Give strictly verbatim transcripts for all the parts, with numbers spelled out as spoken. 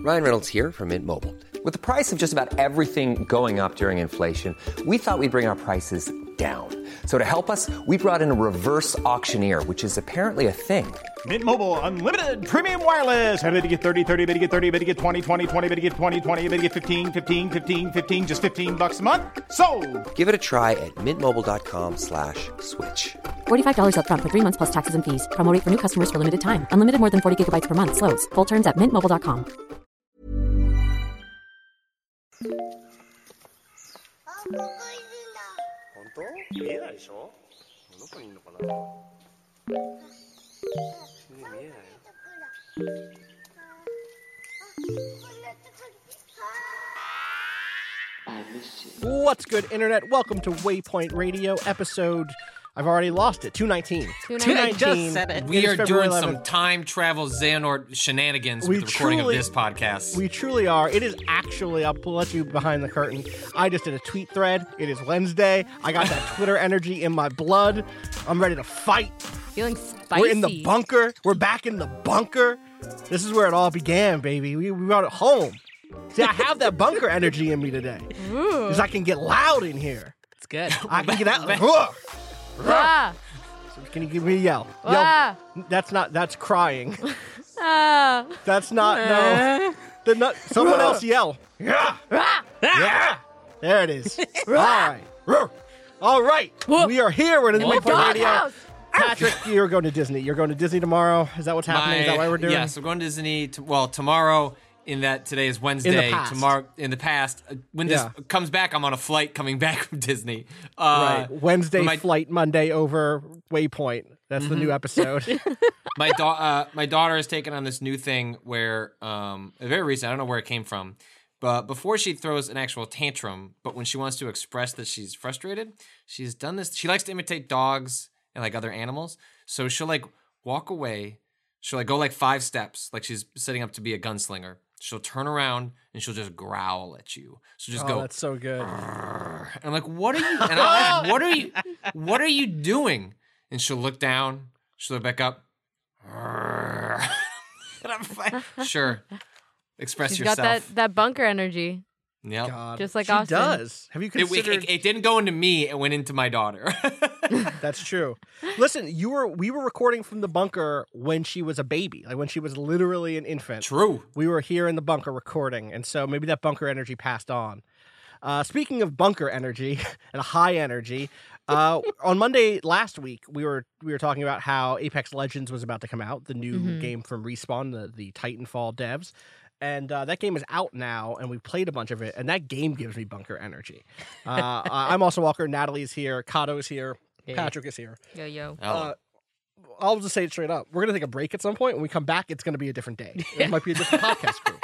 Ryan Reynolds here from Mint Mobile. With the price of just about everything going up during inflation, we thought we'd bring our prices down. So to help us, we brought in a reverse auctioneer, which is apparently a thing. Mint Mobile Unlimited Premium Wireless. How to get thirty, thirty, how to get thirty, how to get twenty, twenty, twenty, how to get twenty, twenty, how to get fifteen, fifteen, fifteen, fifteen, just fifteen bucks a month? Sold! Give it a try at mintmobile.com slash switch. forty-five dollars up front for three months plus taxes and fees. Promo rate for new customers for limited time. Unlimited more than forty gigabytes per month. Slows full terms at mint mobile dot com. 本当？見えないでしょ？どこにいるのかな？見えないよ。 What's good, Internet? Welcome to Waypoint Radio, episode... I've already lost it. two nineteen. two nineteen. Just said it. We are February doing eleventh. some time travel Xehanort shenanigans We with the recording truly- of this podcast. We truly are. It is actually, I'll let you behind the curtain. I just did a tweet thread. It is Wednesday. I got that Twitter energy in my blood. I'm ready to fight. Feeling spicy. We're in the bunker. We're back in the bunker. This is where it all began, baby. We, we brought it home. See, I have that bunker energy in me today. Because I can get loud in here. It's good. I can get out. Ah, So can you give me a yell? ah, Yell. That's not, that's crying. ah. That's not, no. The not, someone else yell. Yeah. Yeah. There it is. All right. All right. We are here. We're in the Waypoint Radio. Doghouse. Patrick, you're going to Disney. You're going to Disney tomorrow. Is that what's happening? Is that why we're doing? Yes, we're going to Disney. To, well, tomorrow. In that today is Wednesday. past. Tomorrow, in the past, uh, when this Yeah. comes back, I'm on a flight coming back from Disney. Uh, Right. Wednesday my- flight, Monday over Waypoint. That's the new episode. my da- uh, my daughter has taken on this new thing where, um, very recent. I don't know where it came from, but before she throws an actual tantrum, but when she wants to express that she's frustrated, she's done this. She likes to imitate dogs and like other animals, so she'll like walk away. She'll like go like five steps, like she's setting up to be a gunslinger. She'll turn around and she'll just growl at you. She'll just Oh, go. that's so good. And I'm like, what are you? And I'm like, what are you? What are you doing? And she'll look down. She'll look back up. And I'm like, sure. Express She's yourself. got that, that bunker energy. Yep. God. Just like she Austin. does. Have you It, it, considered? it, it didn't go into me. It went into my daughter. That's true. Listen, you were we were recording from the bunker when she was a baby, like when she was literally an infant. True. We were here in the bunker recording, and so maybe that bunker energy passed on. Uh, speaking of bunker energy and high energy, uh, on Monday last week we were we were talking about how Apex Legends was about to come out, the new Mhm. game from Respawn, the the Titanfall devs. And uh, that game is out now, and we played a bunch of it, and that game gives me bunker energy. Uh, I'm also Walker. Natalie's here. Kato's here. Yeah. Patrick is here. Yo, yo. Oh. Uh, I'll just say it straight up. We're going to take a break at some point. When we come back, it's going to be a different day. It might be a different podcast crew.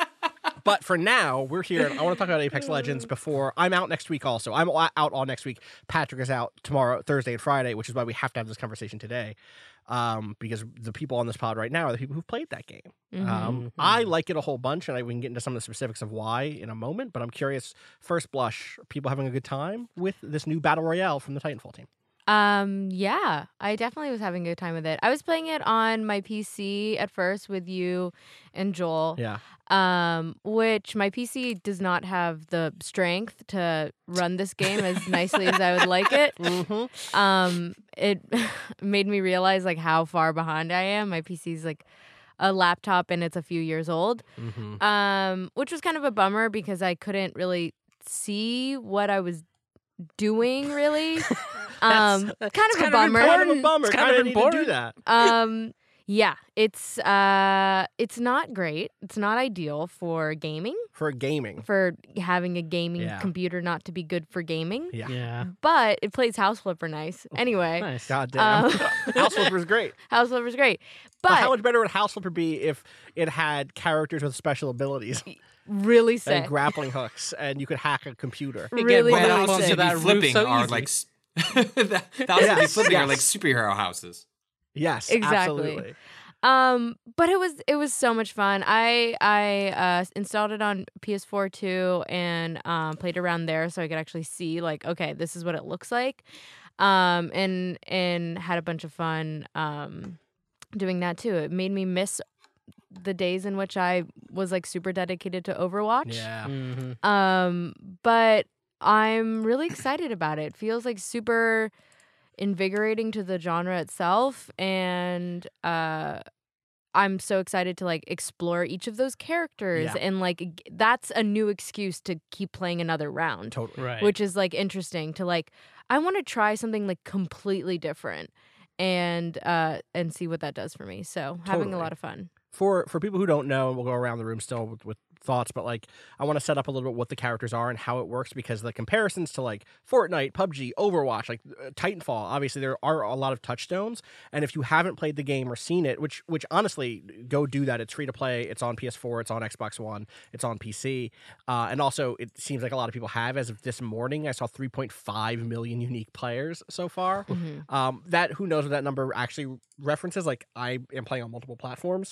But for now, we're here. And I want to talk about Apex Legends before I'm out next week also. I'm out all next week. Patrick is out tomorrow, Thursday, and Friday, which is why we have to have this conversation today. Um, because the people on this pod right now are the people who've played that game. Mhm. Um, I like it a whole bunch, and I, we can get into some of the specifics of why in a moment. But I'm curious, first blush, are people having a good time with this new Battle Royale from the Titanfall team? Um, yeah, I definitely was having a good time with it. I was playing it on my P C at first with you and Joel. Yeah. Um, which my P C does not have the strength to run this game as nicely as I would like it. Mm-hmm. Um, it made me realize like how far behind I am. My P C's like a laptop and it's a few years old. Mm-hmm. Um, which was kind of a bummer because I couldn't really see what I was doing really. um, kind of a bummer. Kind of a bummer. It's Kind kind of of need to do that. Um, yeah, it's uh, it's not great. It's not ideal for gaming. For gaming. For having a gaming Yeah. computer not to be good for gaming. Yeah. Yeah. But it plays House Flipper nice. Anyway, Nice. God damn. Um, House Flipper's great. House Flipper's great. But, But how much better would House Flipper be if it had characters with special abilities really and sick. grappling hooks, and you could hack a computer? Really, well, the really houses sick. you'd be That route flipping so are easy. like s- the houses you'd be Yes, flipping are yes. like superhero houses. Yes, Exactly. absolutely. Um, but it was it was so much fun. I I uh, installed it on P S four too and um, played around there so I could actually see like okay, this is what it looks like. Um, and and had a bunch of fun um, doing that too. It made me miss the days in which I was like super dedicated to Overwatch. Yeah. Mm-hmm. Um, but I'm really excited about it. It feels like super invigorating to the genre itself, and uh, I'm so excited to like explore each of those characters, Yeah. and like g- that's a new excuse to keep playing another round, Totally. Right. which is like interesting to like I want to try something like completely different and uh and see what that does for me. So having a Totally. lot of fun. For for people who don't know, we'll go around the room still with, with thoughts, but like I want to set up a little bit what the characters are and how it works, because the comparisons to like Fortnite, P U B G, Overwatch, like uh, Titanfall, obviously there are a lot of touchstones, and if you haven't played the game or seen it, which which honestly, go do that. It's free to play. It's on P S four. It's on Xbox One. It's on P C, uh, and also it seems like a lot of people have. As of this morning, I saw three point five million unique players so far. Mm-hmm. Um, that who knows what that number actually references? Like I am playing on multiple platforms.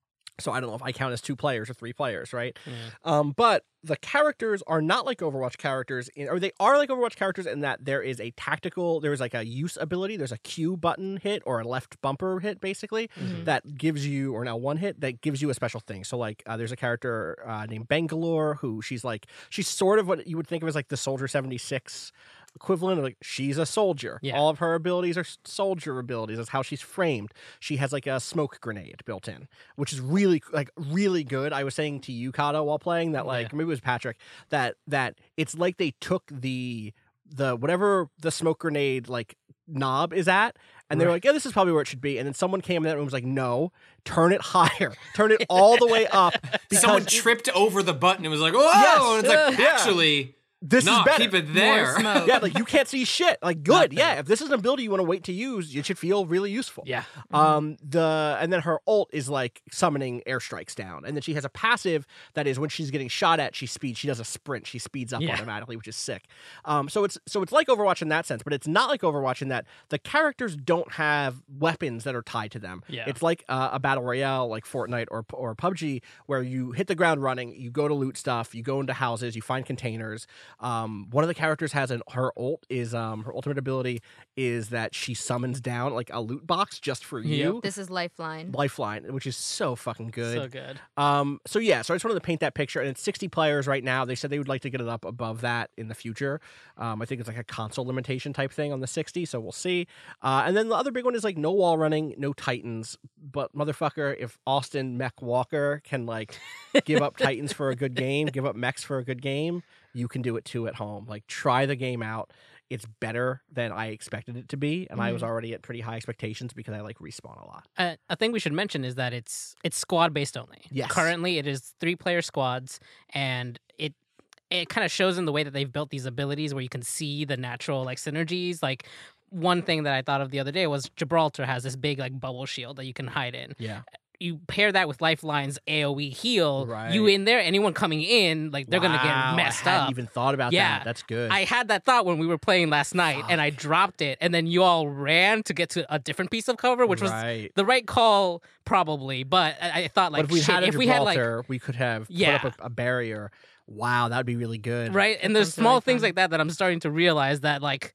So I don't know if I count as two players or three players, right? Um, but the characters are not like Overwatch characters, in, or they are like Overwatch characters in that there is a tactical, there is like a use ability, there's a Q button hit or a left bumper hit, basically, Mm-hmm. that gives you, or now one hit, that gives you a special thing. So like uh, there's a character uh, named Bangalore who she's like, she's sort of what you would think of as like the Soldier seventy-six equivalent of like she's a soldier. Yeah. All of her abilities are s- soldier abilities. That's how she's framed. She has like a smoke grenade built in, which is really like really good. I was saying to you, Kato, while playing that like Yeah. maybe it was Patrick, that that it's like they took the the whatever the smoke grenade like knob is at, and they were like, yeah, this is probably where it should be. And then someone came in that room and was like, no, turn it higher, turn it all the way up. Because Someone tripped over the button and was like, "Whoa!" Yes. And it's like, Yeah. actually, this no, is better. keep it there. Yeah, like you can't see shit. Like good, yeah. If this is an ability you want to wait to use, it should feel really useful. Yeah. Um. The and then her ult is like summoning airstrikes down, and then she has a passive that is when she's getting shot at, she speeds. She does a sprint. She speeds up Yeah. automatically, which is sick. Um. So it's so it's like Overwatch in that sense, but it's not like Overwatch in that the characters don't have weapons that are tied to them. Yeah. It's like uh, a battle royale, like Fortnite or or P U B G, where you hit the ground running, you go to loot stuff, you go into houses, you find containers. Um. One of the characters has an her ult is um her ultimate ability is that she summons down like a loot box just for you. This is Lifeline. Lifeline, which is so fucking good. So good. Um, so yeah, so I just wanted to paint that picture, and it's sixty players right now. They said they would like to get it up above that in the future. Um, I think it's like a console limitation type thing on the sixty, so we'll see. Uh, and then the other big one is like no wall running, no Titans. But motherfucker, if Austin Mech Walker can like give up Titans for a good game, give up mechs for a good game, you can do it too at home. Like try the game out. It's better than I expected it to be, and I was already at pretty high expectations because I like Respawn a lot. Uh, a thing we should mention is that it's it's squad based only. Yes. Currently, it is three player squads, and it it kind of shows in the way that they've built these abilities where you can see the natural like synergies. Like one thing that I thought of the other day was Gibraltar has this big like bubble shield that you can hide in. Yeah. You pair that with Lifeline's AoE heal, Right. you in there, anyone coming in, like they're gonna Wow, get messed I hadn't up. even thought about Yeah. that. That's good. I had that thought when we were playing last night, and I dropped it, and then you all ran to get to a different piece of cover, which Right. was the right call, probably. But I, I thought, like, but if we shit, had a if we had like, Gibraltar, we could have Yeah. put up a, a barrier. Wow, that would be really good. right, and there's sounds really small things fun. like that that I'm starting to realize that, like,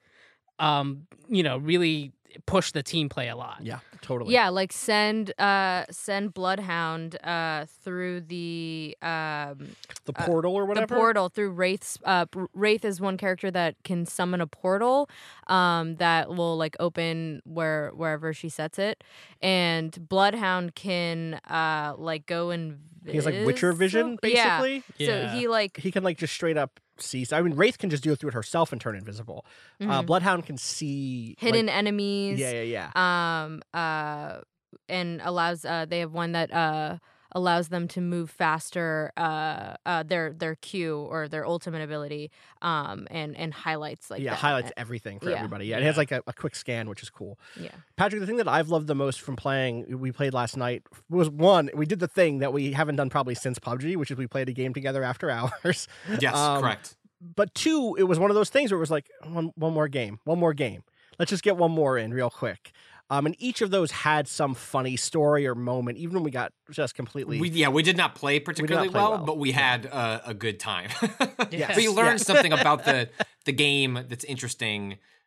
um, you know, really push the team play a lot. Yeah, totally. Yeah, like send uh send Bloodhound uh through the um The portal or whatever. the portal through Wraith's uh Br- Wraith is one character that can summon a portal um that will like open where wherever she sets it, and Bloodhound can uh like go and He has like Witcher vision, Yeah. basically. So Yeah. he like He can like just straight up see. I mean, Wraith can just do it through it herself and turn invisible. Uh, Bloodhound can see Mm-hmm. hidden like- enemies. Yeah, yeah, yeah. um uh and allows uh they have one that uh allows them to move faster uh uh their their Q or their ultimate ability um and and highlights like yeah, that. highlights everything for yeah. everybody. Yeah, it has like a, a quick scan, which is cool. Yeah. Patrick, the thing that I've loved the most from playing, we played last night, was one, we did the thing that we haven't done probably since P U B G, which is we played a game together after hours. Yes, Um, correct. But two, it was one of those things where it was like, one, one more game, one more game. Let's just get one more in real quick. Um, and each of those had some funny story or moment, even when we got just completely. We, yeah, we did not play particularly play well, well. but we had uh, a good time. Yes. We learned Yes. something about the the game that's interesting.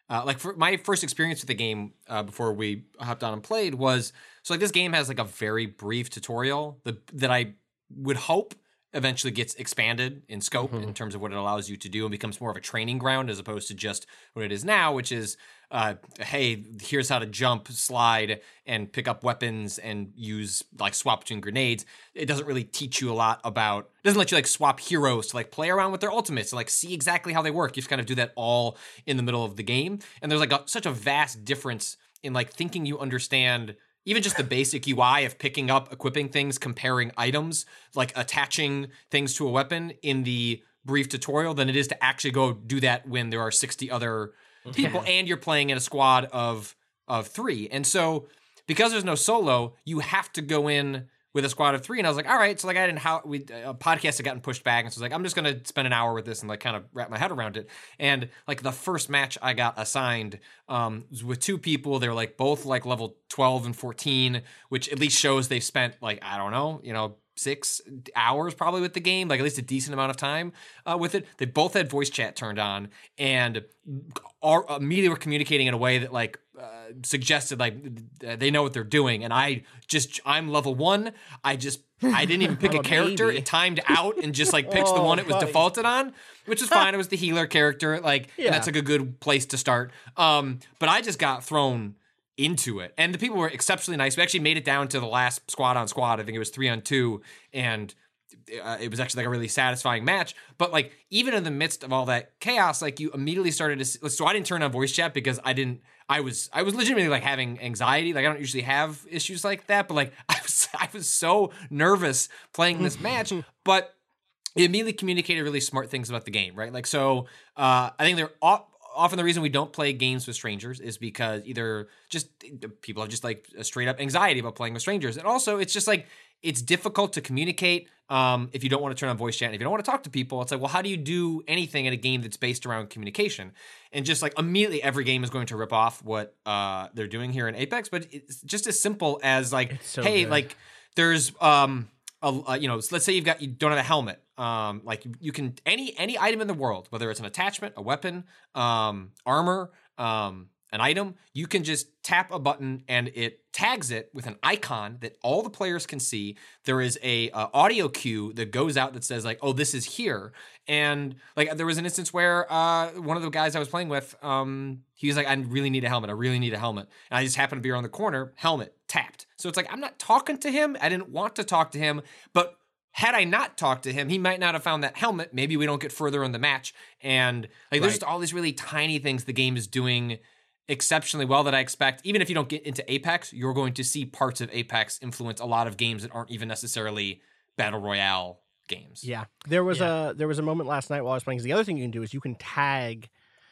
Uh, like for my first experience with the game uh, before we hopped on and played was so like this game has like a very brief tutorial that that I would hope eventually gets expanded in scope mm-hmm. in terms of what it allows you to do and becomes more of a training ground as opposed to just what it is now, which is, uh, hey, here's how to jump, slide, and pick up weapons and use, like, swap between grenades. It doesn't really teach you a lot about, it doesn't let you, like, swap heroes to, like, play around with their ultimates and, like, see exactly how they work. You just kind of do that all in the middle of the game. And there's, like, a, such a vast difference in, like, thinking you understand even just the basic U I of picking up, equipping things, comparing items, like attaching things to a weapon in the brief tutorial than it is to actually go do that when there are sixty other people yeah. and you're playing in a squad of of three. And so because there's no solo, you have to go in with a squad of three. And I was like, all right, so like I didn't, how we, a podcast had gotten pushed back. And so I was like, I'm just going to spend an hour with this and like kind of wrap my head around it. And like the first match I got assigned um, was with two people. They were like both like level twelve and fourteen, which at least shows they've spent like, I don't know, you know, six hours probably with the game, like at least a decent amount of time uh, with it. They both had voice chat turned on and are immediately were communicating in a way that like uh, suggested like they know what they're doing. And I just, I'm level one. I just, I didn't even pick a character. Baby. It timed out and just like picked oh, the one it was buddy. defaulted on, which was fine. It was the healer character. Like, yeah. and that's like a good place to start. Um, but I just got thrown into it. And the people were exceptionally nice. We actually made it down to the last squad on squad. I think it was three on two. And uh, it was actually like a really satisfying match. But like, even in the midst of all that chaos, like you immediately started to, so I didn't turn on voice chat because I didn't, I was, I was legitimately like having anxiety. Like I don't usually have issues like that, but like I was, I was so nervous playing this match, but it immediately communicated really smart things about the game, right? Like, so uh, I think they're all, often the reason we don't play games with strangers is because either just people have just like a straight up anxiety about playing with strangers. And also it's just like, it's difficult to communicate um, if you don't want to turn on voice chat. And if you don't want to talk to people, it's like, well, how do you do anything in a game that's based around communication? And just like immediately every game is going to rip off what uh, they're doing here in Apex. But it's just as simple as like, so hey, good. like there's, um, a, a, you know, let's say you've got, you don't have a helmet. Um, like you can, any, any item in the world, whether it's an attachment, a weapon, um, armor, um, an item, you can just tap a button and it tags it with an icon that all the players can see. There is a uh, audio cue that goes out that says like, oh, this is here. And like, there was an instance where uh, one of the guys I was playing with, um, he was like, I really need a helmet. I really need a helmet. And I just happened to be around the corner, helmet tapped. So it's like, I'm not talking to him. I didn't want to talk to him, but had I not talked to him, he might not have found that helmet. Maybe we don't get further in the match. And like, right. there's just all these really tiny things the game is doing exceptionally well that I expect, even if you don't get into Apex, you're going to see parts of Apex influence a lot of games that aren't even necessarily battle royale games. Yeah. There was yeah. a there was a moment last night while I was playing. The other thing you can do is you can tag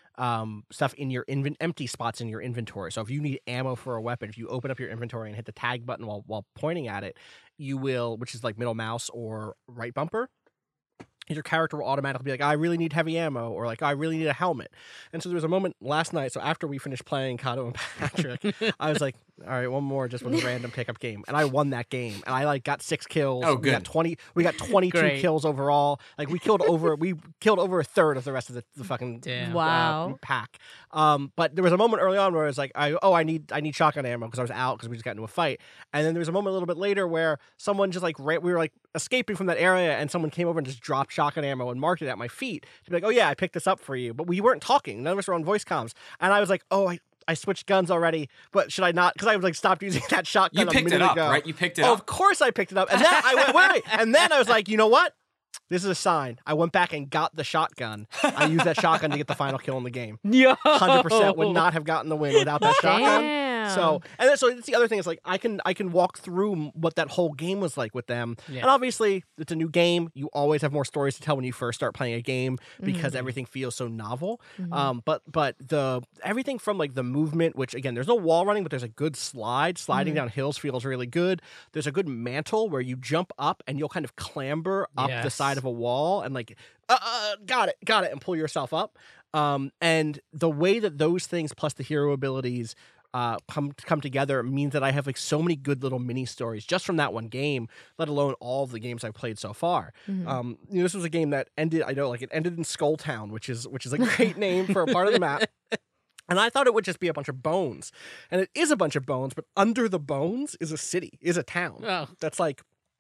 um, stuff in your inven- empty spots in your inventory. So if you need ammo for a weapon, if you open up your inventory and hit the tag button while while pointing at it, you will, which is like middle mouse or right bumper, your character will automatically be like, I really need heavy ammo, or like, I really need a helmet. And so there was a moment last night, so after we finished playing Kato and Patrick, I was like, all right, one more just with a random pickup game. And I won that game. And I like got six kills. Oh, good. We got twenty we got twenty-two kills overall. Like we killed over we killed over a third of the rest of the, the fucking Damn. Wow. uh, pack. Um, but there was a moment early on where I was like, I oh, I need I need shotgun ammo because I was out because we just got into a fight. And then there was a moment a little bit later where someone just like ran, we were like escaping from that area and someone came over and just dropped shotgun ammo and marked it at my feet to be like, oh yeah, I picked this up for you. But we weren't talking. None of us were on voice comms. And I was like, oh, I I switched guns already, but should I not? Because I like stopped using that shotgun. You picked a minute it up, ago. right? You picked it oh, up. Of course, I picked it up, and then I went wait, wait, and then I was like, you know what? This is a sign. I went back and got the shotgun. I used that shotgun to get the final kill in the game. Yo, hundred percent would not have gotten the win without that shotgun. Damn. So, and then, so it's the other thing is like I can I can walk through what that whole game was like with them, Yeah. and obviously it's a new game. You always have more stories to tell when you first start playing a game because Mm-hmm. everything feels so novel. Mhm. Um, but but the everything from like the movement, which again, there's no wall running, but there's a good slide. Sliding Mhm. down hills feels really good. There's a good mantle where you jump up and you'll kind of clamber up the Yes. side of a wall and like, uh, uh, got it, got it, and pull yourself up. Um, and the way that those things plus the hero abilities uh, come come together means that I have like so many good little mini stories just from that one game, let alone all of the games I've played so far. Mhm. Um, you know, this was a game that ended. I know, like it ended in Skull Town, which is which is a great name for a part of the map. And I thought it would just be a bunch of bones. And it is a bunch of bones, but under the bones is a city, is a town. Oh. That's like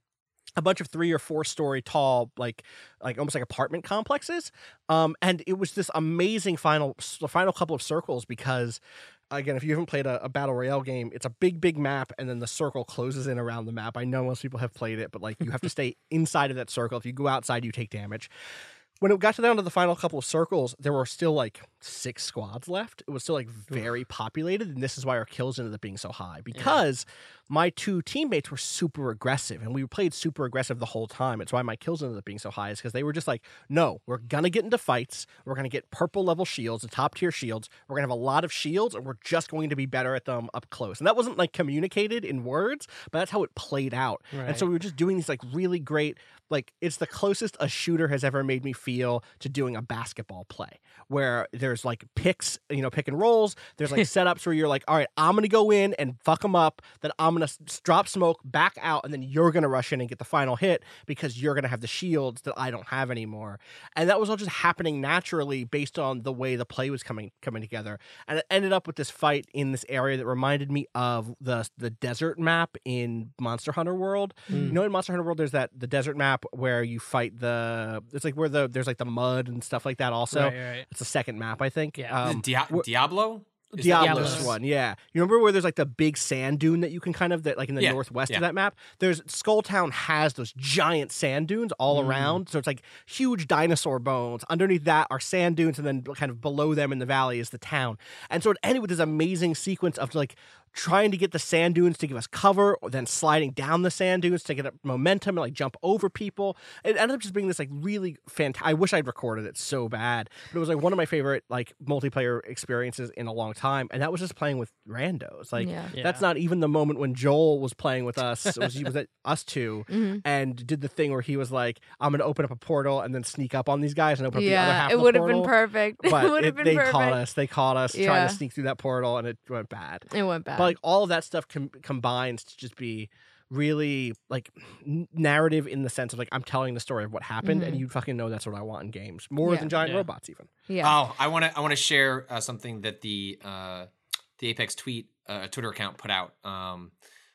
a bunch of three or four story tall, like like almost like apartment complexes. Um, and it was this amazing final the final couple of circles because, again, if you haven't played a, a Battle Royale game, it's a big, big map, and then the circle closes in around the map. I know most people have played it, but like you have to stay inside of that circle. If you go outside, you take damage. When it got down to the final couple of circles, there were still like six squads left. It was still like very populated, and this is why our kills ended up being so high. Because yeah. my two teammates were super aggressive, and we played super aggressive the whole time. It's why my kills ended up being so high, is because they were just like, no, we're going to get into fights. We're going to get purple level shields, the top tier shields. We're going to have a lot of shields, and we're just going to be better at them up close. And that wasn't like communicated in words, but that's how it played out. Right. And so we were just doing these like really great, like it's the closest a shooter has ever made me feel to doing a basketball play, where there's like picks, you know, pick and rolls. There's like setups where you're like, all right, I'm going to go in and fuck them up. Then I'm going to drop smoke back out. And then you're going to rush in and get the final hit because you're going to have the shields that I don't have anymore. And that was all just happening naturally based on the way the play was coming, coming together. And it ended up with this fight in this area that reminded me of the, the desert map in Monster Hunter World. Mm. You know, in Monster Hunter World, there's that, the desert map where you fight the, it's like where the, there's like the mud and stuff like that also. Right, right. It's the second map, I think. Yeah. Um, Dia- Diablo? Is Diablo's Diablo's. one, yeah. You remember where there's like the big sand dune that you can kind of, that like in the Yeah, northwest yeah. of that map? There's, Skulltown has those giant sand dunes all Mm. around. So it's like huge dinosaur bones. Underneath that are sand dunes, and then kind of below them in the valley is the town. And so it ended with this amazing sequence of like trying to get the sand dunes to give us cover, or then sliding down the sand dunes to get up momentum and like jump over people. It ended up just being this like really fantastic. I wish I'd recorded it so bad, but it was like one of my favorite like multiplayer experiences in a long time. And that was just playing with randos. Like Yeah. Yeah. that's not even the moment when Joel was playing with us. It was, he was at us two Mhm. and did the thing where he was like, I'm going to open up a portal and then sneak up on these guys and open up the other Yeah, half it of the would have portal. been perfect. It But would it, have been they perfect. caught us. They caught us trying Yeah. to sneak through that portal, and it went bad. It went bad. But like all of that stuff com- combines to just be really like n- narrative in the sense of like I'm telling the story of what happened, Mhm. and you fucking know that's what I want in games more Yeah. than giant Yeah. robots even. yeah. Oh, I want to I want to share uh, something that the uh, the Apex tweet uh, Twitter account put out. Um,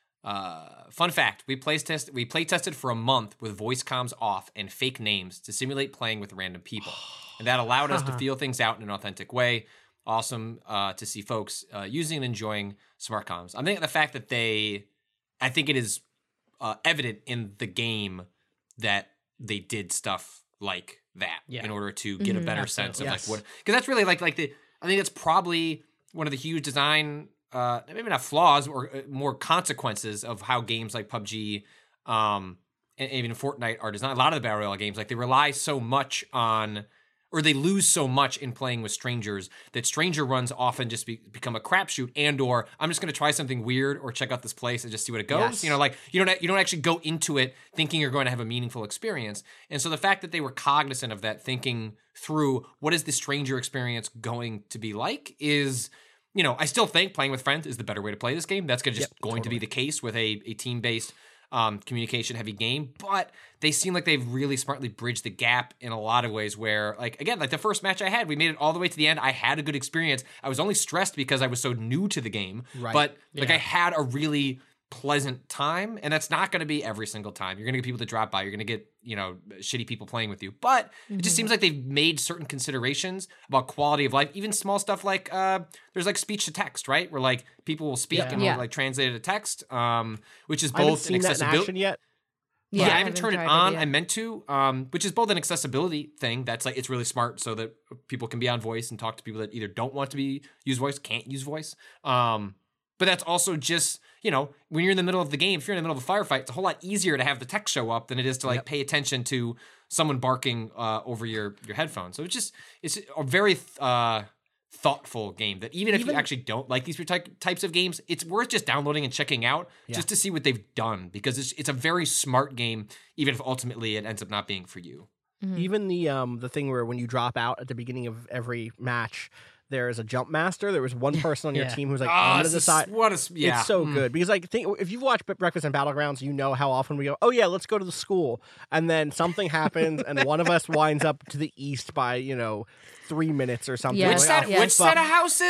uh, fun fact: we play test we play tested for a month with voice comms off and fake names to simulate playing with random people, and that allowed us to feel things out in an authentic way. Awesome uh, to see folks uh, using and enjoying smart comms. I think the fact that they, I think it is uh, evident in the game that they did stuff like that Yeah. in order to get a Mhm. better sense of Yes. like what, because that's really like like the I think that's probably one of the huge design, uh, maybe not flaws or uh, more consequences of how games like P U B G, um, and even Fortnite are designed. A lot of the battle royale games, like they rely so much on, or they lose so much in playing with strangers that stranger runs often just be, become a crapshoot, and or I'm just going to try something weird or check out this place and just see what it goes. Yes. You know, like you don't you don't actually go into it thinking you're going to have a meaningful experience. And so the fact that they were cognizant of that, thinking through what is the stranger experience going to be like, is, you know, I still think playing with friends is the better way to play this game. That's gonna just Yep, going to be the case with a, a team based um, communication heavy game, but they seem like they've really smartly bridged the gap in a lot of ways where, like, again, like the first match I had, we made it all the way to the end. I had a good experience. I was only stressed because I was so new to the game, Right. but like Yeah. I had a really pleasant time, and that's not going to be every single time. You're going to get people to drop by. You're going to get, you know, shitty people playing with you, but it just seems like they've made certain considerations about quality of life, even small stuff like uh, there's like speech to text, right? Where like people will speak Yeah. and Yeah. we'll like translate it to text, um, which is I haven't both an seen that in accessibility. action yet. Yeah, Yeah, I haven't turned it tried on. yet. I meant to, um, which is both an accessibility thing. That's like it's really smart, so that people can be on voice and talk to people that either don't want to be use voice, can't use voice. Um, but that's also just, you know, when you're in the middle of the game, if you're in the middle of a firefight, it's a whole lot easier to have the text show up than it is to like Yep. pay attention to someone barking uh, over your your headphones. So it's just it's a very uh, thoughtful game that even if Even- you actually don't like these ty- types of games, it's worth just downloading and checking out Yeah. just to see what they've done, because it's it's a very smart game, even if ultimately it ends up not being for you. Mhm. Even the um the thing where when you drop out at the beginning of every match, there is a jump master. There was one person on your Yeah. team who's like, Ah, I'm gonna it's just- decide. what a s- yeah. It's so Mm. good because like think, if you've watched Breakfast and Battlegrounds, you know how often we go, oh yeah, let's go to the school, and then something happens and one of us winds up to the east by you know three minutes or something. Yeah. Which Like, set oh, Yeah. which fuck. set of houses?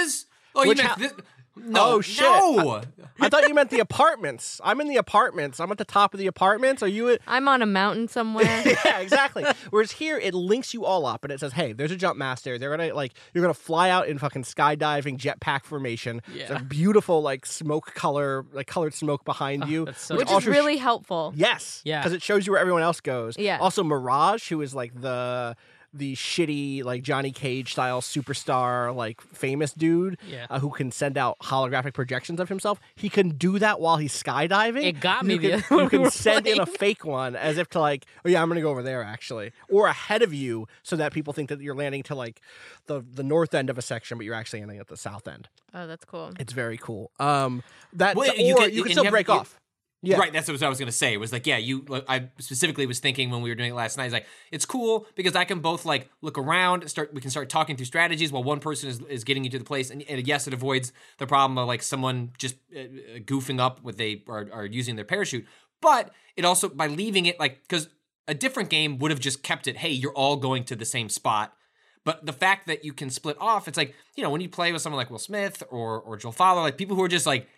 Oh, you Which meant ha- this? No, Oh, shit. no. I thought you meant the apartments. I'm in the apartments. I'm at the top of the apartments. Are you at... I'm on a mountain somewhere. Yeah, exactly. Whereas here, it links you all up, and it says, "Hey, there's a jump master. They're gonna like you're gonna fly out in fucking skydiving jetpack formation. It's Yeah. a beautiful like smoke color, like colored smoke behind you, that's so which Which is also sh- really helpful. yes, Yeah. because it shows you where everyone else goes. Yeah. Also, Mirage, who is like the the shitty like Johnny Cage style superstar like famous dude Yeah. uh, who can send out holographic projections of himself. He can do that while he's skydiving. It got You me the can, other you can we were send in a playing. fake one as if to like, oh yeah, I'm gonna go over there actually, or ahead of you, so that people think that you're landing to like the the north end of a section, but you're actually landing at the south end. Oh, that's cool. It's very cool. Um, that Well, or you you can- can, and you still have- break you- off. Yeah. Right, that's what I was going to say. Was like, yeah, you. like, I specifically was thinking when we were doing it last night. It's like it's cool because I can both like look around, start. We can start talking through strategies while one person is, is getting you to the place, and, and yes, it avoids the problem of like someone just uh, goofing up with they are, are using their parachute. But it also by leaving it like because a different game would have just kept it. Hey, you're all going to the same spot. But the fact that you can split off, it's like you know when you play with someone like Will Smith or or Joel Fowler, like people who are just like.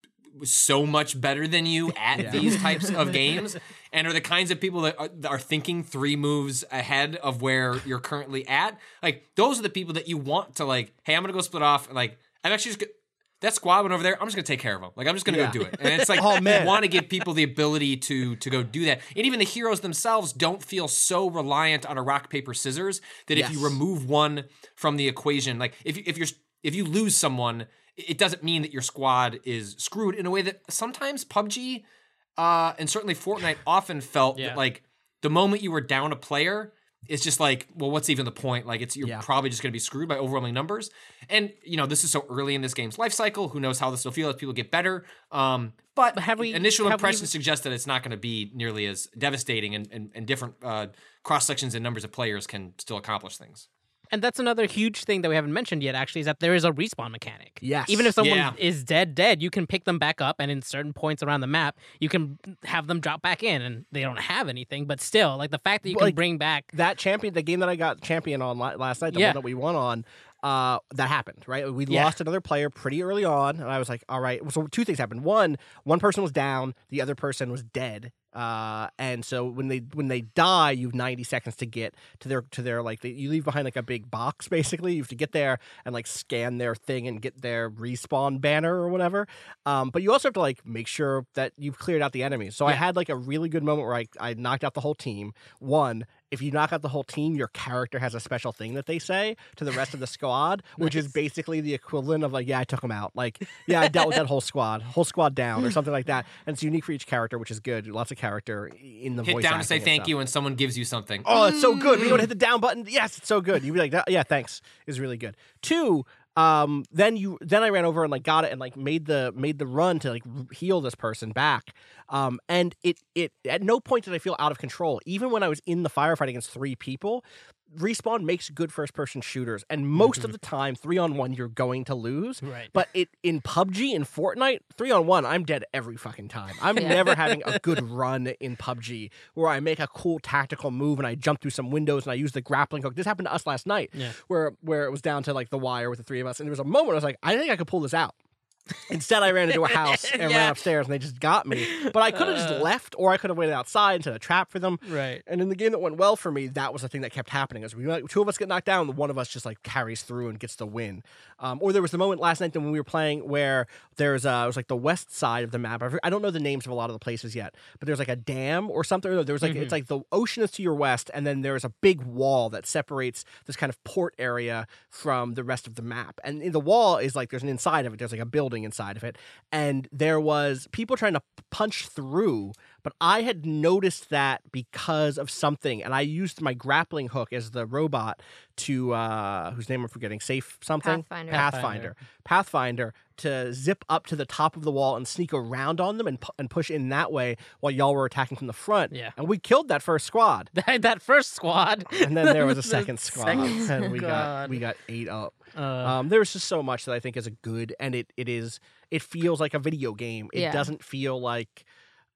So much better than you at Yeah. these types of games and are the kinds of people that are, that are thinking three moves ahead of where you're currently at. Like those are the people that you want to like, hey, I'm going to go split off. And like, I'm actually just, go- that squad went over there. I'm just going to take care of them. Like, I'm just going to Yeah. go do it. And it's like, Oh, man. you want to give people the ability to, to go do that. And even the heroes themselves don't feel so reliant on a rock, paper, scissors that if you Yes. remove one from the equation, like if, if you're, if you lose someone, it doesn't mean that your squad is screwed in a way that sometimes P U B G uh, and certainly Fortnite often felt Yeah. that like the moment you were down a player, it's just like, well, what's even the point? Like it's you're Yeah. probably just going to be screwed by overwhelming numbers. And you know, this is so early in this game's life cycle. Who knows how this will feel as people get better? Um, but But have we- initial have we impressions even- suggest that it's not going to be nearly as devastating, and and, and different uh, cross sections and numbers of players can still accomplish things. And that's another huge thing that we haven't mentioned yet, actually, is that there is a respawn mechanic. Yes. Even if someone Yeah. is dead, dead, you can pick them back up, and in certain points around the map, you can have them drop back in, and they don't have anything, but still, like the fact that you But, can like, bring back. That champion, the game that I got champion on la- last night, the Yeah. one that we won on, uh, that happened, right? We Yeah. lost another player pretty early on, and I was like, all right. So two things happened. One, one person was down, the other person was dead. Uh, and so when they when they die, you have ninety seconds to get to their to their like they, you leave behind like a big box basically. You have to get there and like scan their thing and get their respawn banner or whatever. Um, but you also have to like make sure that you've cleared out the enemies. So I Yeah. had like a really good moment where I I knocked out the whole team. One, if you knock out the whole team, your character has a special thing that they say to the rest of the squad, which is basically the equivalent of like, yeah, I took them out. Like, yeah, I dealt with that whole squad, whole squad down or something like that. And it's unique for each character, which is good. Lots of character in the Hit voice down to say acting and thank stuff. you when someone gives you something. Oh, it's so good. We don't hit the down button. Yes, it's so good. You'd be like, yeah, thanks. Is really good. Two, um, then you then I ran over and like got it and like made the made the run to like heal this person back. Um, and it it at no point did I feel out of control. Even when I was in the firefight against three people, Respawn makes good first person shooters, and most of the time, three on one you're going to lose. Right. But it in P U B G and Fortnite, three on one, I'm dead every fucking time. I'm Yeah. never having a good run in P U B G where I make a cool tactical move and I jump through some windows and I use the grappling hook. This happened to us last night, Yeah. where where it was down to like the wire with the three of us, and there was a moment I was like, I think I could pull this out. Instead, I ran into a house and ran Yeah. upstairs, and they just got me. But I could have just left, or I could have waited outside and set a trap for them. Right. And in the game that went well for me, that was the thing that kept happening. Is we two of us get knocked down, one of us just like carries through and gets the win. Um, or there was the moment last night when we were playing where there's uh, it was like the west side of the map. I don't know the names of a lot of the places yet, but there's like a dam or something. Or there was like Mm-hmm. it's like the ocean is to your west, and then there's a big wall that separates this kind of port area from the rest of the map. And in the wall is like there's an inside of it. There's like a building inside of it. And there was people trying to punch through, but I had noticed that because of something, and I used my grappling hook as the robot to uh whose name I'm forgetting, Safe something? Pathfinder. Pathfinder. Pathfinder to zip up to the top of the wall and sneak around on them and pu- and push in that way while y'all were attacking from the front. Yeah. And we killed that first squad. That, that first squad. And then there was a The second squad, second and we got squad. we got ate up. Uh, Um, there's just so much that I think is a good, and it it is it feels like a video game. It Yeah. doesn't feel like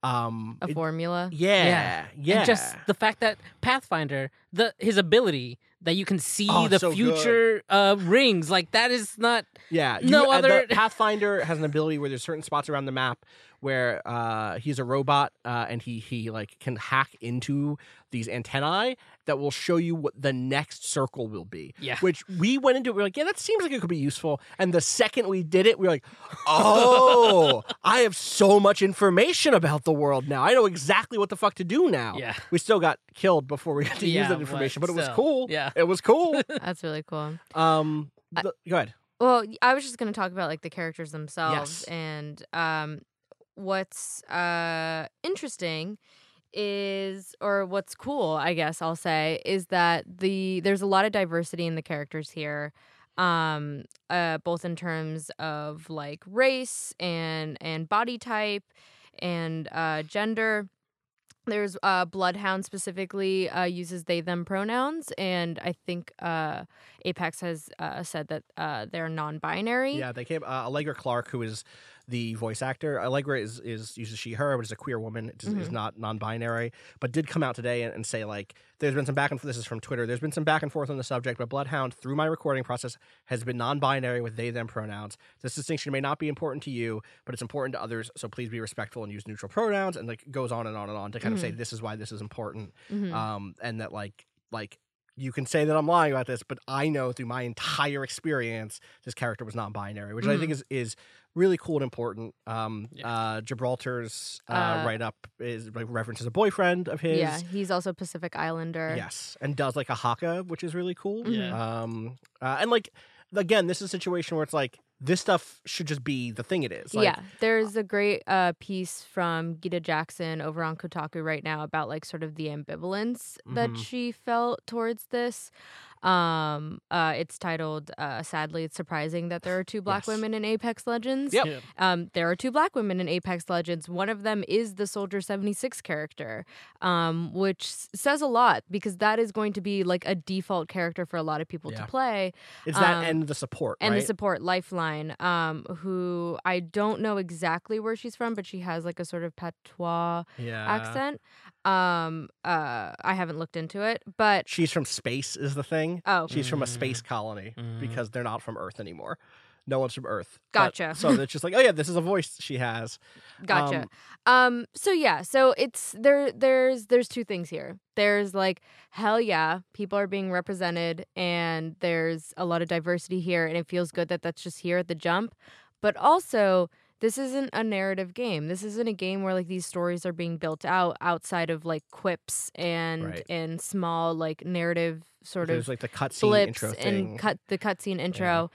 um A it- formula. yeah, yeah, And just the fact that Pathfinder, the his ability, that you can see Oh, the so future uh, rings. Like that is not. Yeah, No you, uh, other- the Pathfinder has an ability where there's certain spots around the map where uh, he's a robot uh, and he he like can hack into these antennae that will show you what the next circle will be. Yeah. Which we went into it, we are like, yeah, that seems like it could be useful. And the second we did it, we were like, oh, I have so much information about the world now. I know exactly what the fuck to do now. Yeah. We still got killed before we got to Yeah, use that but information, but, it was still, cool. yeah. It was cool. That's really cool. um, the, go ahead. Well, I was just going to talk about like the characters themselves, Yes. and um, what's uh interesting is, or what's cool, I guess I'll say, is that the there's a lot of diversity in the characters here, um, uh, both in terms of like race and and body type and uh, gender. There's uh, Bloodhound specifically uh, uses they them pronouns, and I think uh, Apex has uh, said that uh, they're non-binary. Yeah, they came. Uh, Allegra Clark, who is the voice actor, Allegra is, is uses she her, but is a queer woman. It is, Mm-hmm. is not non-binary, but did come out today and, and say like there's been some back and forth. This is from Twitter. There's been some back and forth on the subject, but Bloodhound, through my recording process, has been non-binary with they them pronouns. This distinction may not be important to you, but it's important to others. So please be respectful and use neutral pronouns. And like goes on and on and on to kind of say this is why this is important, Mhm. um, and that like like. You can say that I'm lying about this, but I know through my entire experience, this character was non-binary, which I think is is really cool and important. Um, uh, Gibraltar's uh, Uh, write-up is like references a boyfriend of his. Yeah, he's also Pacific Islander. Yes, and does like a haka, which is really cool. Yeah. Um, uh, and like again, this is a situation where it's like this stuff should just be the thing it is. Like, yeah, there's a great uh, piece from Gita Jackson over on Kotaku right now about like sort of the ambivalence that Mhm. she felt towards this. Um, uh, it's titled uh, "Sadly, It's Surprising That There Are Two Black Yes. Women in Apex Legends." Yep. Yeah. Um, there are two black women in Apex Legends. One of them is the Soldier seventy-six character, um, which s- says a lot because that is going to be like a default character for a lot of people Yeah. to play. It's that Um, and the support, And right? the support Lifeline, um, who I don't know exactly where she's from, but she has like a sort of patois yeah. accent. Um, uh, I haven't looked into it, but She's from space is the thing. oh, She's from a space colony Mm. because they're not from Earth anymore. No one's from Earth. But- Gotcha. so it's just like, oh yeah, this is a voice she has. gotcha. Um, so yeah, so it's there. There's there's two things here. There's like hell yeah, people are being represented, and there's a lot of diversity here, and it feels good that that's just here at the jump. But also, this isn't a narrative game. This isn't a game where like these stories are being built out outside of like quips and Right. and small like narrative sort There's of like the cutscene blips intro thing. and cut the cutscene intro.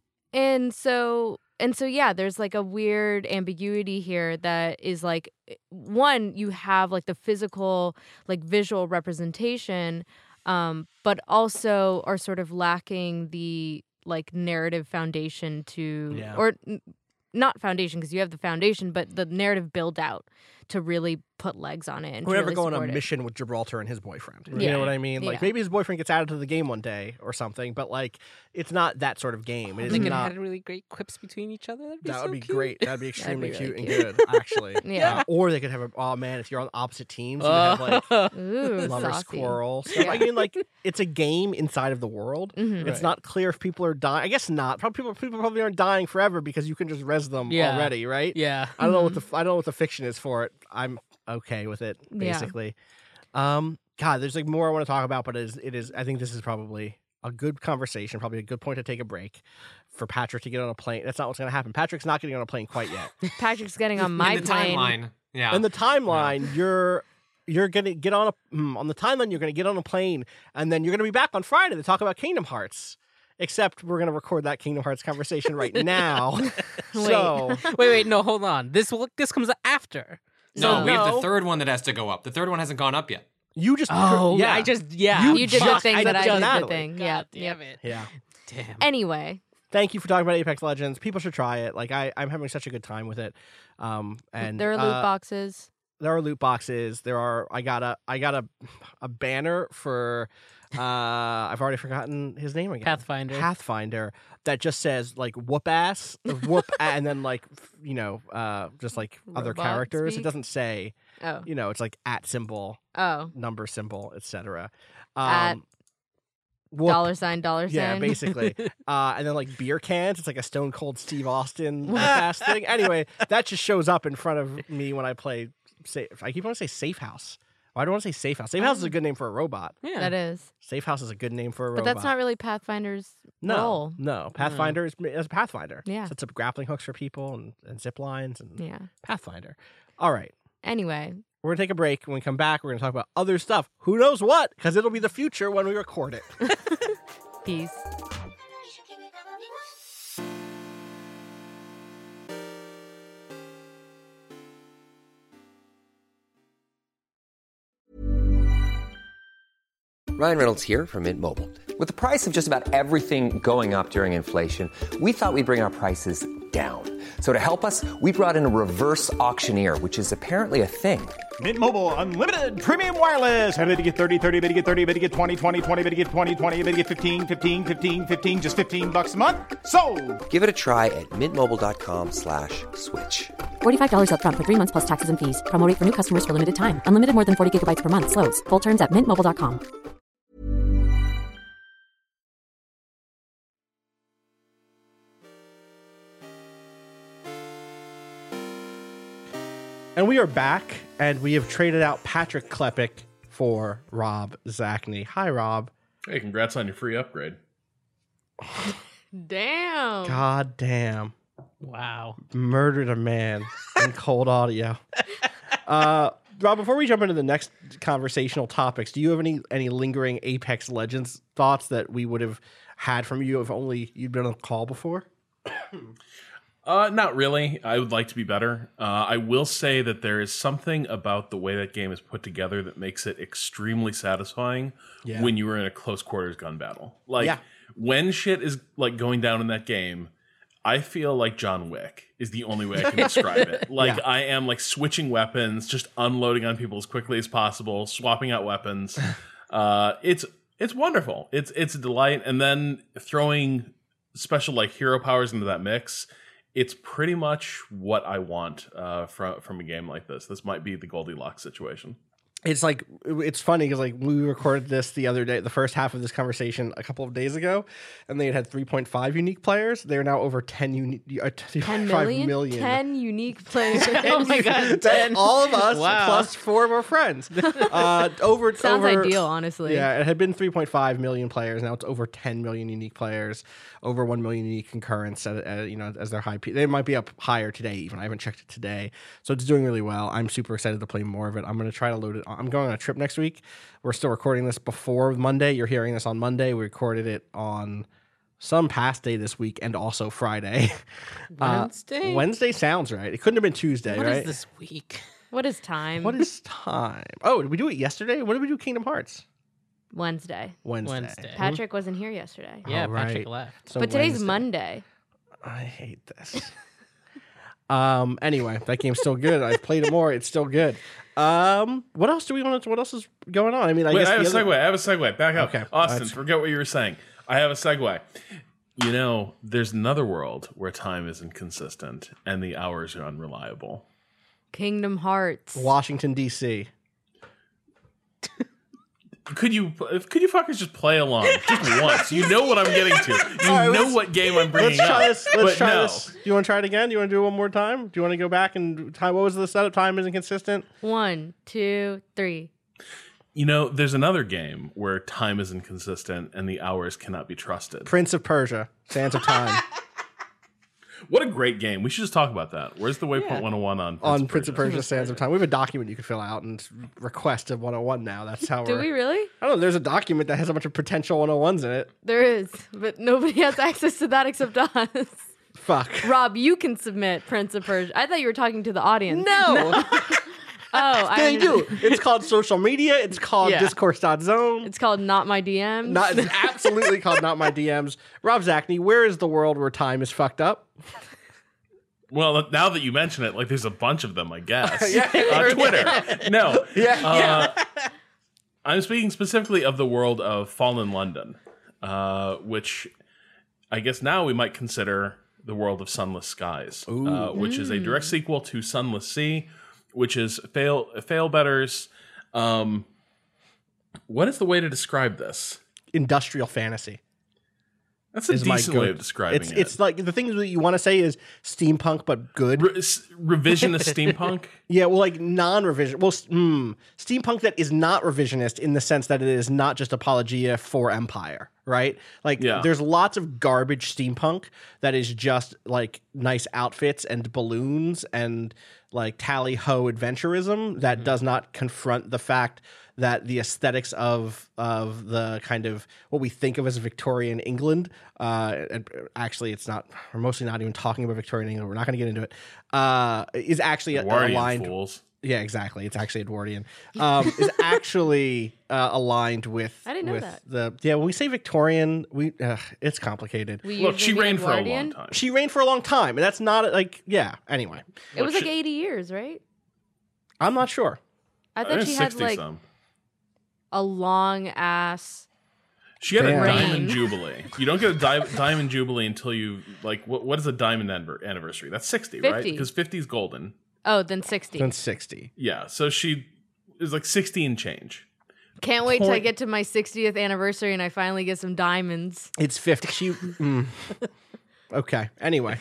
And so and so yeah, there's like a weird ambiguity here that is like one, you have like the physical like visual representation, um, but also are sort of lacking the like narrative foundation to Yeah. or n- not foundation because you have the foundation, but the narrative build out to really put legs on it and to Whoever really go on a support it. mission with Gibraltar and his boyfriend. You Yeah. know what I mean? Like Yeah. maybe his boyfriend gets added to the game one day or something, but like it's not that sort of game. It is They could not. have had really great quips between each other. That'd be That so would be cute. great. That'd be extremely really cute and cute. good, actually. Yeah. Uh, or they could have a. Oh man, if you're on opposite teams, you could have like Ooh, lovers saucy. quarrel. So, I mean, like it's a game inside of the world. Mhm. It's not clear if people are dying. I guess not. Probably people people probably aren't dying forever because you can just res them Yeah. already, right? Yeah. I don't know what the I don't know what the fiction is for it. I'm okay with it Yeah. basically. Um, God, there's like more I want to talk about, but it is it is. I think this is probably a good conversation, probably a good point to take a break for Patrick to get on a plane. That's not what's going to happen. Patrick's not getting on a plane quite yet. Patrick's getting on my in the plane. timeline. Yeah. In the timeline, you're you're gonna get on a mm, on the timeline. You're gonna get on a plane, and then you're gonna be back on Friday to talk about Kingdom Hearts. Except we're gonna record that Kingdom Hearts conversation right now. so wait, wait, no, hold on. This will this comes after. no, So- we have No. the third one that has to go up. The third one hasn't gone up yet. you just Oh, yeah, I just yeah. You You did the just- thing I that I just did the Natalie. thing. God Yeah. damn Yep. it. yeah. Damn. Anyway, Thank you for talking about Apex Legends. People should try it. Like I, I'm having such a good time with it. Um, and there are loot uh, boxes. there are loot boxes. There are. I got a. I got a, a banner for. Uh, I've already forgotten his name again. Pathfinder. Pathfinder that just says like whoop ass, whoop, and then like f- you know, uh, just like other Robot characters. speak? It doesn't say. Oh. You know, it's like at symbol, Oh. number symbol, et cetera. At- Um, Whoop. Dollar sign, dollar sign. Yeah, basically. uh, and then like beer cans. It's like a Stone Cold Steve Austin fast thing. Anyway, that just shows up in front of me when I play. Safe. I keep wanting to say Safe House. Why do I want to say Safe House? Safe House is a good name for a robot. Yeah. That is. Safe House is a good name for a But robot. that's not really Pathfinder's no, role. no. Pathfinder is, is Pathfinder. Yeah. Sets up grappling hooks for people and, and zip lines and Yeah. Pathfinder. All right. Anyway, We're going to take a break. When we come back, we're going to talk about other stuff. Who knows what? Because it'll be the future when we record it. peace. Ryan Reynolds here from Mint Mobile. With the price of just about everything going up during inflation, we thought we'd bring our prices down. So to help us, we brought in a reverse auctioneer, which is apparently a thing. Mint Mobile Unlimited Premium Wireless. How to get thirty, thirty, bit to get thirty, bit to get twenty, twenty, twenty, bit to get twenty, twenty, bit to get fifteen, fifteen, fifteen, fifteen, just fifteen bucks a month? Sold! Give it a try at mintmobile.com slash switch. forty-five dollars up front for three months plus taxes and fees. Promo rate for new customers for limited time. Unlimited more than forty gigabytes per month. Slows full terms at mint mobile dot com. And we are back, and we have traded out Patrick Klepek for Rob Zacny. Hi, Rob. Hey, congrats on your free upgrade. Damn. God damn. Wow. Murdered a man in cold audio. Uh, Rob, before we jump into the next conversational topics, do you have any any lingering Apex Legends thoughts that we would have had from you if only you'd been on the call before? Uh, not really. I would like to be better. Uh, I will say that there is something about the way that game is put together that makes it extremely satisfying Yeah. when you are in a close quarters gun battle. Like, Yeah. when shit is like going down in that game, I feel like John Wick is the only way I can describe it. Like, Yeah. I am like switching weapons, just unloading on people as quickly as possible, swapping out weapons. uh, it's it's wonderful. It's it's a delight. And then throwing special like hero powers into that mix. It's pretty much what I want uh, from from a game like this. This might be the Goldilocks situation. It's like, it's funny because like we recorded this the other day, the first half of this conversation a couple of days ago, and they had had three point five unique players. They're now over ten unique, uh, ten million? million? ten unique players. Oh my god. That's all of us Wow. plus four of our friends. Uh, over Sounds over, ideal, honestly. Yeah, it had been three point five million players. Now it's over ten million unique players, over one million unique concurrents. At, at, you know, as their high peak, they might be up higher today. Even I haven't checked it today, so it's doing really well. I'm super excited to play more of it. I'm going to try to load it. I'm going on a trip next week. We're still recording this before Monday. You're hearing this on Monday. We recorded it on some past day this week and also Friday. Wednesday? Uh, Wednesday sounds right. It couldn't have been Tuesday, What right? is this week? What is time? What is time? Oh, did we do it yesterday? When did we do Kingdom Hearts? Wednesday? Wednesday. Wednesday. Patrick wasn't here yesterday. Yeah, Oh, Patrick right. left. So but today's Wednesday. Monday. I hate this. um. Anyway, that game's still good. I've played it more. It's still good. Um. What else do we want to? What else is going on? I mean, I Wait, guess I have a the other- segue. I have a segue. Back up. Okay. Austin, That's- forget what you were saying. I have a segue. You know, there's another world where time isn't consistent and the hours are unreliable. Kingdom Hearts. Washington D C Could you could you fuckers just play along just once? You know what I'm getting to. You right, know let's- what game I'm bringing Let's try up. this. Let's but try no. this. Do you want to try it again? Do you want to do it one more time? Do you want to go back and time? What was the setup? Time isn't consistent. One, two, three. You know, there's another game where time isn't consistent and the hours cannot be trusted. Prince of Persia, Sands of Time. What a great game. We should just talk about that. Where's the Waypoint one oh one on Prince On of Prince of Persia? Persia, Sands of Time. We have a document you can fill out and request a one oh one now. That's how Do we're. we really? I don't know. There's a document that has a bunch of potential one oh ones in it. There is, but nobody has access to that except us. Fuck. Rob, you can submit Prince of Persia. I thought you were talking to the audience. No. Oh, I They do. understand. It's called social media. It's called Yeah. discourse.zone. It's called Not My D Ms. Not, it's absolutely called Not My D Ms. Rob Zacny, where is the world where time is fucked up? Well, now that you mention it, like there's a bunch of them, I guess. Yeah. uh, Twitter. No. Yeah, Uh, I'm speaking specifically of the world of Fallen London, uh, which I guess now we might consider the world of Sunless Skies, uh, which is a direct sequel to Sunless Sea, which is Fail Failbetter's. Um, what is the way to describe this? industrial fantasy. That's a is my decent way good- of describing it's, it. It's like the things that you want to say is steampunk, but good. Re- s- revisionist steampunk. Yeah, well, like non-revision. Well, s- mm, steampunk that is not revisionist in the sense that it is not just apologia for Empire, right? Like, Yeah. there's lots of garbage steampunk that is just like nice outfits and balloons and like tally ho adventurism that does not confront the fact that the aesthetics of of the kind of what we think of as Victorian England, uh, and actually it's not. We're mostly not even talking about Victorian England. We're not going to get into it. Uh, is actually Edwardian aligned. fools. Yeah, exactly. It's actually Edwardian. Um, is actually uh, aligned with. I didn't know with that. The yeah, when we say Victorian, we uh, it's complicated. We Look, usually she mean reigned for a long Edwardian. time. She reigned for a long time, and that's not like yeah. Anyway, It was Look, like she- eighty years, right? I'm not sure. I I thought think she it's had sixty like some. a long ass. She had Damn. a diamond Reign. jubilee. You don't get a di- diamond jubilee until you like. What, what is a diamond anver- anniversary? That's sixty, right? fifty. Because fifty is golden. Oh, then sixty. Then sixty. Yeah, so she is like sixty and change. Can't wait till I point- get to my sixtieth anniversary and I finally get some diamonds. It's fifty. She. mm. Okay. Anyway.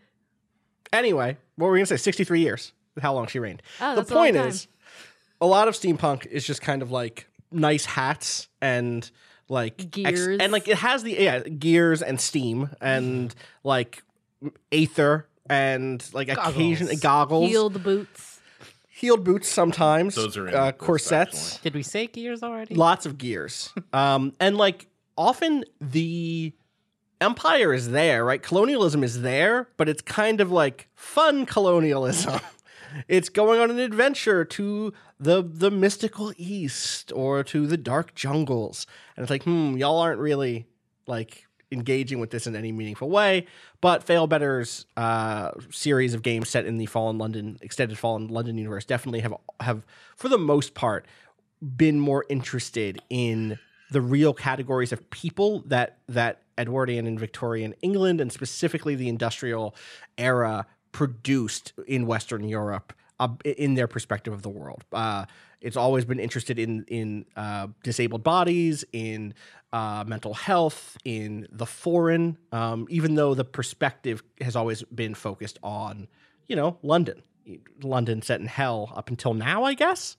Anyway, what were we gonna say? Sixty-three years. How long she reigned. Oh, the that's a long point time. is, a lot of steampunk is just kind of like nice hats and like ex- Gears. and like it has the yeah gears and steam and like aether and like occasion goggles, Heeled boots. heeled boots sometimes, Those are in uh, the list, corsets. Did we say gears already? Lots of gears. Um, and like often the empire is there, right? Colonialism is there, but it's kind of like fun colonialism. It's going on an adventure to the the mystical east or to the dark jungles. And it's like, hmm, y'all aren't really like engaging with this in any meaningful way. But Failbetter's uh, series of games set in the Fallen London, extended Fallen London universe definitely have have, for the most part, been more interested in the real categories of people that that Edwardian and Victorian England, and specifically the industrial era, produced in Western Europe uh, in their perspective of the world. Uh, it's always been interested in in uh, disabled bodies, in uh, mental health, in the foreign, um, even though the perspective has always been focused on, you know, London. London set in hell up until now, I guess.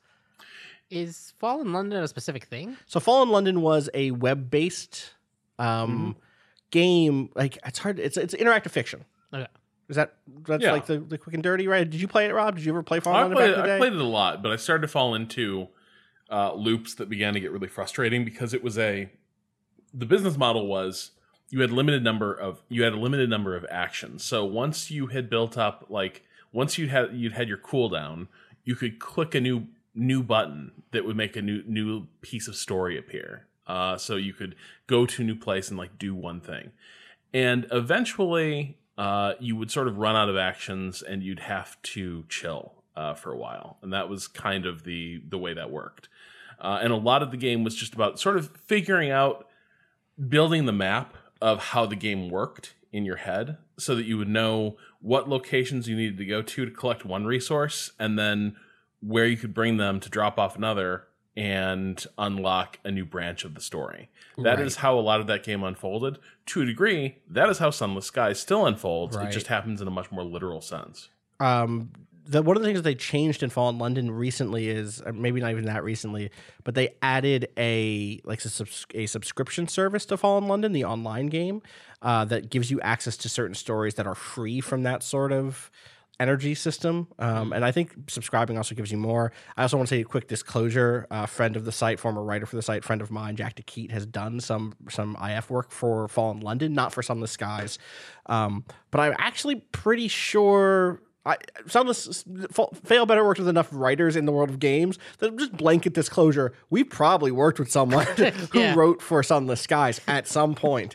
Is Fallen London a specific thing? So Fallen London was a web-based um, game. Like it's hard. It's it's interactive fiction. Okay. Is that that's Yeah. like the, the quick and dirty, right? Did you play it, Rob? Did you ever play Fallen I London played, back in the day? I played it a lot, but I started to fall into uh, loops that began to get really frustrating because it was a the business model was you had limited number of you had a limited number of actions. So once you had built up like once you had you'd had your cooldown, you could click a new new button that would make a new new piece of story appear. Uh, so you could go to a new place and like do one thing, and eventually uh, you would sort of run out of actions and you'd have to chill uh, for a while, and that was kind of the the way that worked. Uh, and a lot of the game was just about sort of figuring out, building the map of how the game worked in your head, so that you would know what locations you needed to go to to collect one resource, and then where you could bring them to drop off another and unlock a new branch of the story. That Right. is how a lot of that game unfolded. To a degree, that is how Sunless Skies still unfolds. Right. It just happens in a much more literal sense. um, the, one of the things that they changed in Fallen London recently is uh, maybe not even that recently, but they added a like a, subs- a subscription service to Fallen London, the online game, uh, that gives you access to certain stories that are free from that sort of energy system. Um, and I think subscribing also gives you more. I also want to say a quick disclosure. A friend of the site, former writer for the site, friend of mine, Jack DeKeat, has done some some I F work for Fallen London, not for Sunless Skies. Um, but I'm actually pretty sure I, Sunless Failbetter worked with enough writers in the world of games that just blanket disclosure, we probably worked with someone who Yeah. wrote for Sunless Skies at some point.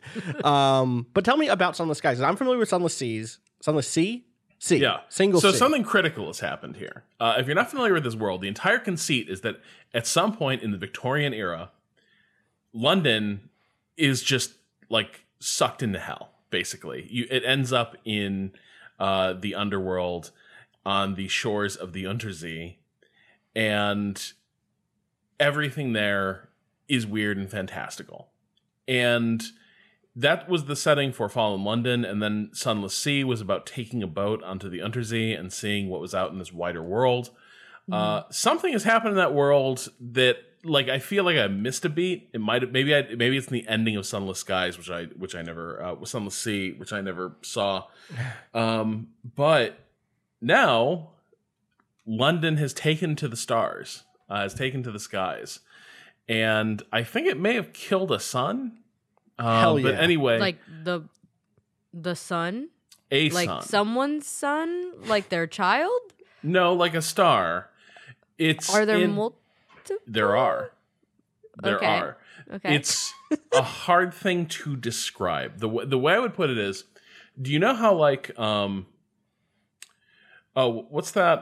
Um, but tell me about Sunless Skies. I'm familiar with Sunless Seas. Sunless Sea? C. Yeah. Single So C. something critical has happened here. Uh, if you're not familiar with this world, the entire conceit is that at some point in the Victorian era, London is just like sucked into hell. Basically, you, it ends up in uh, the underworld on the shores of the Untersee, and everything there is weird and fantastical. and that was the setting for Fallen London, and then Sunless Sea was about taking a boat onto the Untersee and seeing what was out in this wider world. Mm-hmm. Uh, something has happened in that world that, like, I feel like I missed a beat. It might have, maybe I, maybe it's in the ending of Sunless Skies, which I which I never uh, Sunless Sea, which I never saw. Um, but now London has taken to the stars, uh, has taken to the skies, and I think it may have killed a son. Uh, Hell yeah! But anyway, Like the the son, a like son. someone's son, like their child. No, like a star. It's Are there in- multiple? There are. There Okay. are. Okay. It's a hard thing to describe. The w- the way I would put it is, do you know how like um oh what's that?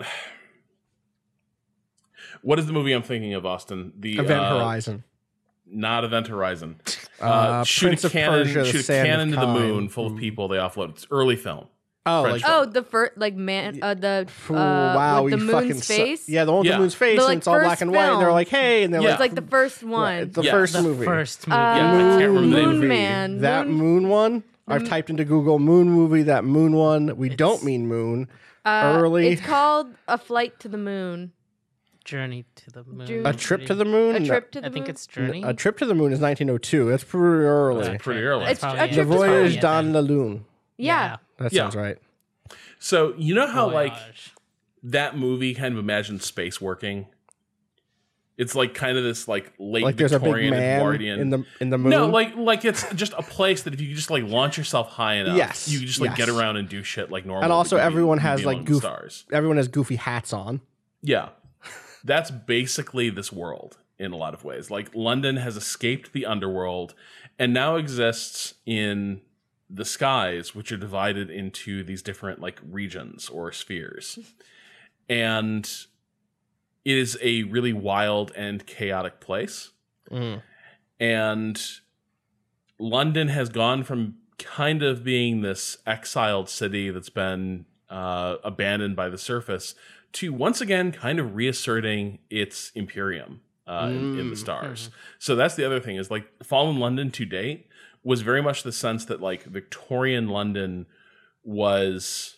What is the movie I'm thinking of, Austin? The Event uh, Horizon. Not Event Horizon. Uh, Uh, shoot Prince a of cannon, Persia, The shoot a Sand of cannon to the Time. moon full of people. They offload. It's early film. Oh, French like Oh, the first, like man, uh, the uh, wow, with the you moon's fucking su- face. yeah, the one with Yeah. the moon's face, The, and like, it's all black first and white. And they're film. like, hey, and they're Yeah. like, It's like the first one. right, it's the Yeah. first The movie. first movie. Uh, Yeah, I can't remember the name of Moon it. Man. That Moon- moon one. I've typed into Google moon movie. That moon one. We don't mean moon. Uh, Early. It's called A Flight to the Moon. Journey to the Moon. Journey- A trip to the moon. A trip to the I think moon. it's Journey. A trip to the moon is nineteen oh two. That's pretty early. That's pretty early. It's Probably a it. trip The to the voyage Yeah, dans then. la lune. Yeah. That Yeah. sounds right. So you know how like Voyage. that movie kind of imagines space working. It's like kind of this like late Like there's a big Victorian man Edwardian. in the in the moon. No, like like it's just a place that if you just like launch yourself high enough, Yes, you can just like yes. get around and do shit like normal. and also but you'd be- everyone you'd has be like among the goof. stars. Everyone has goofy hats on. Yeah, that's basically this world in a lot of ways. Like London has escaped the underworld and now exists in the skies, which are divided into these different like regions or spheres, and it is a really wild and chaotic place. Mm. And London has gone from kind of being this exiled city that's been uh, abandoned by the surface to once again kind of reasserting its imperium uh, in, in the stars. So that's the other thing is like Fallen London to date was very much the sense that like Victorian London was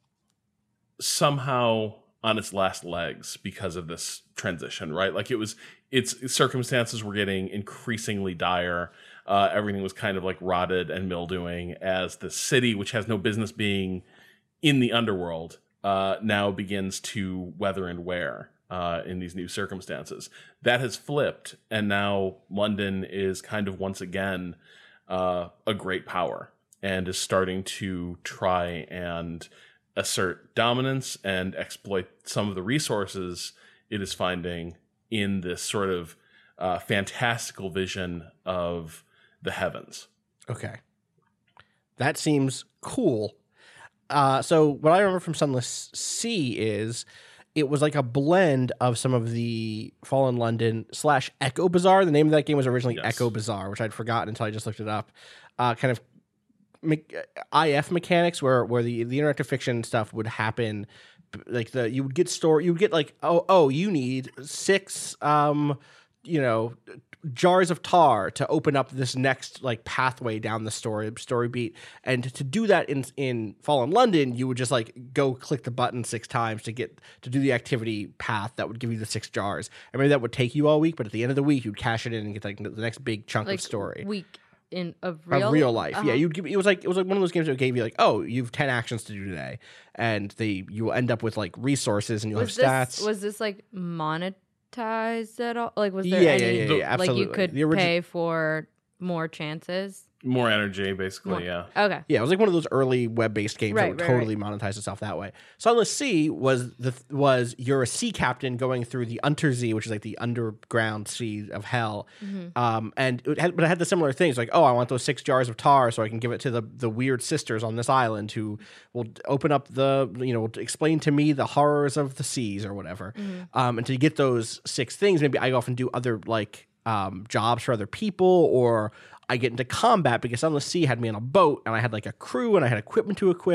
somehow on its last legs because of this transition, right? Like it was, its circumstances were getting increasingly dire. Uh, everything was kind of like rotted and mildewing as the city, which has no business being in the underworld, uh, now begins to weather and wear uh, in these new circumstances. That has flipped, and now London is kind of once again uh, a great power and is starting to try and assert dominance and exploit some of the resources it is finding in this sort of uh, fantastical vision of the heavens. Okay. That seems cool. Uh, so what I remember from Sunless Sea is it was like a blend of some of the Fallen London slash Echo Bazaar. The name of that game was originally Yes. Echo Bazaar, which I'd forgotten until I just looked it up. Uh, kind of me- I F mechanics where where the, the interactive fiction stuff would happen. Like the you would get store you would get like oh oh you need six um you know jars of tar to open up this next like pathway down the story story beat, and to do that in in Fallen London you would just like go click the button six times to get to do the activity path that would give you the six jars, and maybe that would take you all week, but at the end of the week you'd cash it in and get like the next big chunk Like of story week in of real of real life. Uh-huh. Yeah, you'd give it was like it was like one of those games that gave you like, oh, you have ten actions to do today, and they you will end up with like resources and you'll Was have this stats. was this like monetized at all? Like was there Yeah, any yeah, yeah, yeah, like you absolutely. could The origi- pay for more chances? More energy, basically, More- yeah. Okay. Yeah, it was like one of those early web-based games Right, that would right, totally monetize itself that way. Sunless Sea was the was you're a sea captain going through the Untersee, which is like the underground sea of hell. Mm-hmm. Um, and it had, but it had the similar things like, oh, I want those six jars of tar so I can give it to the the weird sisters on this island who will open up the you know explain to me the horrors of the seas or whatever. Mm-hmm. Um, and to get those six things, maybe I often do other like um, jobs for other people, or I get into combat because Sunless Sea had me on a boat and I had like a crew and I had equipment to equip.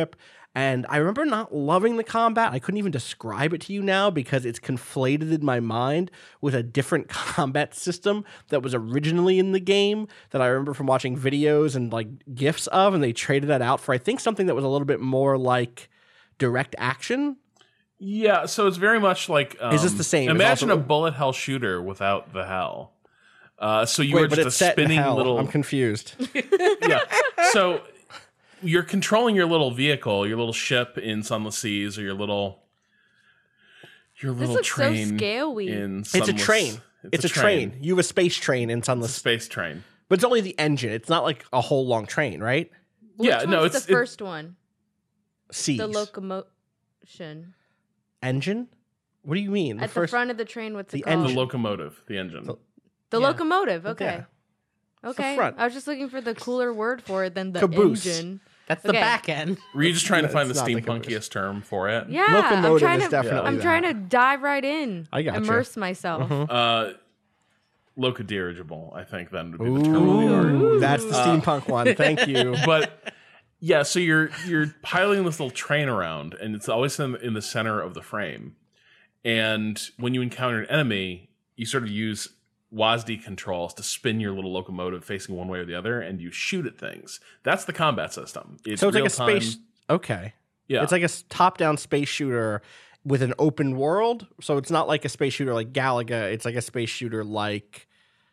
And I remember not loving the combat. I couldn't even describe it to you now because it's conflated in my mind with a different combat system that was originally in the game that I remember from watching videos and like GIFs of, and they traded that out for I think something that was a little bit more like direct action. Yeah, so it's very much like um, is this the same? Imagine also, a bullet hell shooter without the hell. Uh, so you wait, were but just it's a set in spinning hell. little. I'm confused. Yeah, so you're controlling your little vehicle, your little ship in Sunless Seas, or your little your This little looks so train scary. in It's a Sunless- train. It's, It's, a train. You have a space train in It's a Sunless, space train. but it's only the engine. It's not like a whole long train, right? Which Yeah, no, one's it's- the it- first one. Seas. The locomotion. Engine? What do you mean? At the front of the train, what's the it called? The engine. locomotive, the engine. The- The Yeah. locomotive. Okay. Yeah. the Okay. front. I was just looking for the cooler word for it than the Caboose. engine. That's the Okay. back end. Were you just trying to No, find the it's not the caboose. steampunkiest term for it? Yeah. I'm Locomotive trying is to, definitely I'm that. trying to dive right in. I gotcha. Immerse myself. Uh, locodirigible, I think then would be the term of the art. Ooh, that's the steampunk one. Thank you. But yeah, so you're you're piloting this little train around, and it's always in, in the center of the frame. And when you encounter an enemy, you sort of use W A S D controls to spin your little locomotive facing one way or the other, and you shoot at things. That's the combat system. It's So it's like a real-time- space. Okay. Yeah, It's like a s- top-down space shooter with an open world. So it's not like a space shooter like Galaga. It's like a space shooter like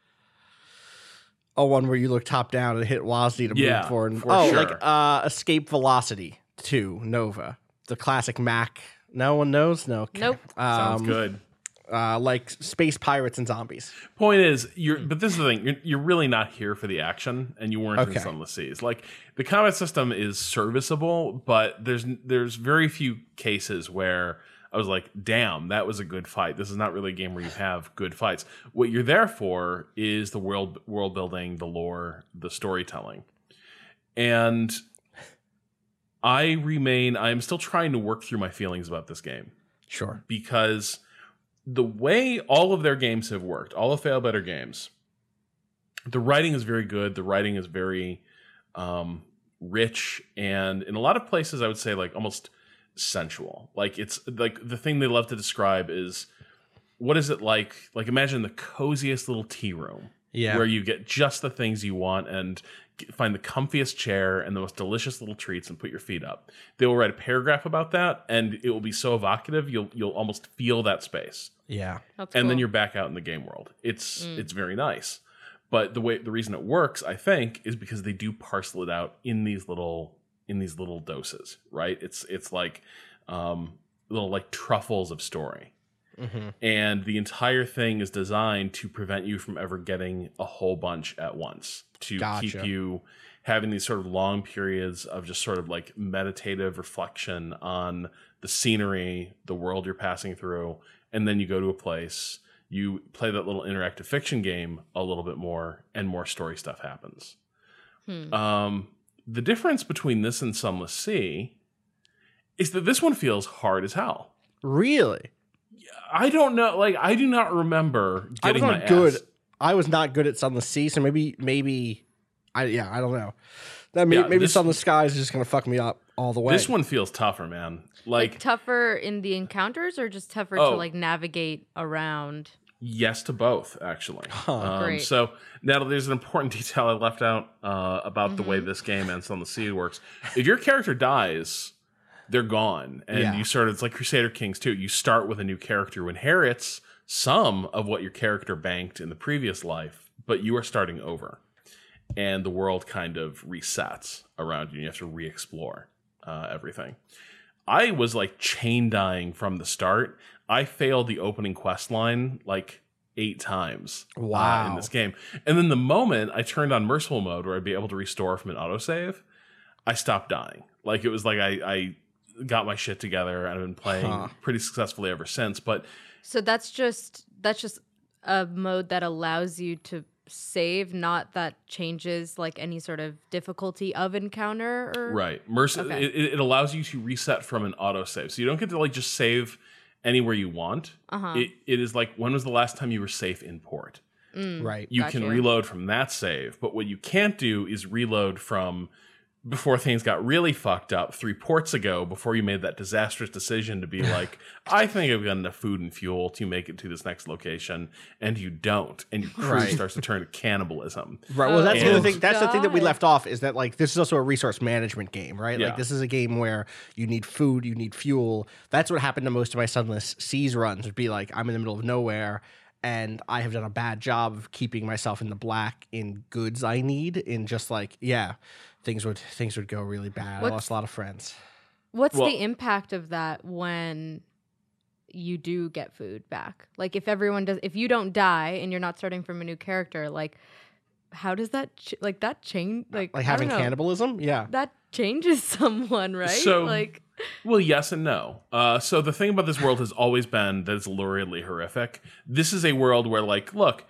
a one where you look top down and hit W A S D to Yeah, move forward. for oh, sure. like uh, Escape Velocity two Nova, the classic Mac. No one knows. No. Okay. Nope. sounds Um, good. Uh, like space pirates and zombies. Point is, you're but this is the thing, you're, you're really not here for the action, and you weren't Okay. in Sunless Seas. Like the combat system is serviceable, but there's there's very few cases where I was like, damn, that was a good fight. This is not really a game where you have good fights. What you're there for is the world world building, the lore, the storytelling. And I remain I'm still trying to work through my feelings about this game. Sure. Because the way all of their games have worked, all of Fail Better games, the writing is very good. The writing is very um, rich, and in a lot of places, I would say like almost sensual. Like it's like the thing they love to describe is what is it like? Like imagine the coziest little tea room, Yeah. where you get just the things you want and get- find the comfiest chair and the most delicious little treats and put your feet up. They will write a paragraph about that, and it will be so evocative you'll you'll almost feel that space. Yeah. That's And then cool. you're back out in the game world. It's it's very nice. But the way the reason it works, I think, is because they do parcel it out in these little in these little doses, right? It's it's like um, little like truffles of story. Mm-hmm. And the entire thing is designed to prevent you from ever getting a whole bunch at once, to Gotcha. keep you having these sort of long periods of just sort of like meditative reflection on the scenery, the world you're passing through, and then you go to a place, you play that little interactive fiction game a little bit more, and more story stuff happens. Hmm. Um, the difference between this and Sunless Sea is that this one feels hard as hell. Really? I don't know. Like, I do not remember I was getting my not good. ass. I was not good at Sunless Sea, so maybe, maybe, I yeah, I don't know. That may, Yeah, maybe this- Sunless Skies is just gonna fuck me up all the way. This one feels tougher, man. like, Like, tougher in the encounters or just tougher Oh. to like navigate around? yes to both, actually. Um, Great. so, Natalie, there's an important detail I left out uh, about the Mm-hmm. way this game and Sunless Sea works. If your character dies, they're gone. And Yeah. you sort of, it's like Crusader Kings too. You start with a new character who inherits some of what your character banked in the previous life, but you are starting over. And the world kind of resets around you. And you have to re-explore uh, everything. I was like chain dying from the start. I failed the opening quest line like eight times uh, Wow. in this game. And then the moment I turned on merciful mode where I'd be able to restore from an autosave, I stopped dying. Like it was like I, I got my shit together and I've been playing Huh. pretty successfully ever since. But So that's just that's just a mode that allows you to save, not that changes like any sort of difficulty of encounter or right, Merc- Okay. it, it allows you to reset from an autosave. So you don't get to like just save anywhere you want. Uh-huh. It, it is like, when was the last time you were safe in port? right. You Gotcha. can reload from that save, but what you can't do is reload from before things got really fucked up three ports ago, before you made that disastrous decision to be like, I think I've got enough food and fuel to make it to this next location, and you don't, and your crew Right. starts to turn to cannibalism. Right. Well, that's the And- other thing. That's the thing that we God. left off is that like this is also a resource management game, right? Yeah. Like this is a game where you need food, you need fuel. That's what happened to most of my Sunless Seas runs. Would be like I'm in the middle of nowhere, and I have done a bad job of keeping myself in the black in goods I need. In just like yeah, things would things would go really bad. I What's- lost a lot of friends. What's Well- the impact of that when you do get food back? Like if everyone does, if you don't die and you're not starting from a new character, like how does that ch- like that change? Like Like I having don't know. cannibalism. Yeah. That changes someone, right? So- like Well, yes and no. Uh, so the thing about this world has always been that it's luridly horrific. This is a world where, like, look,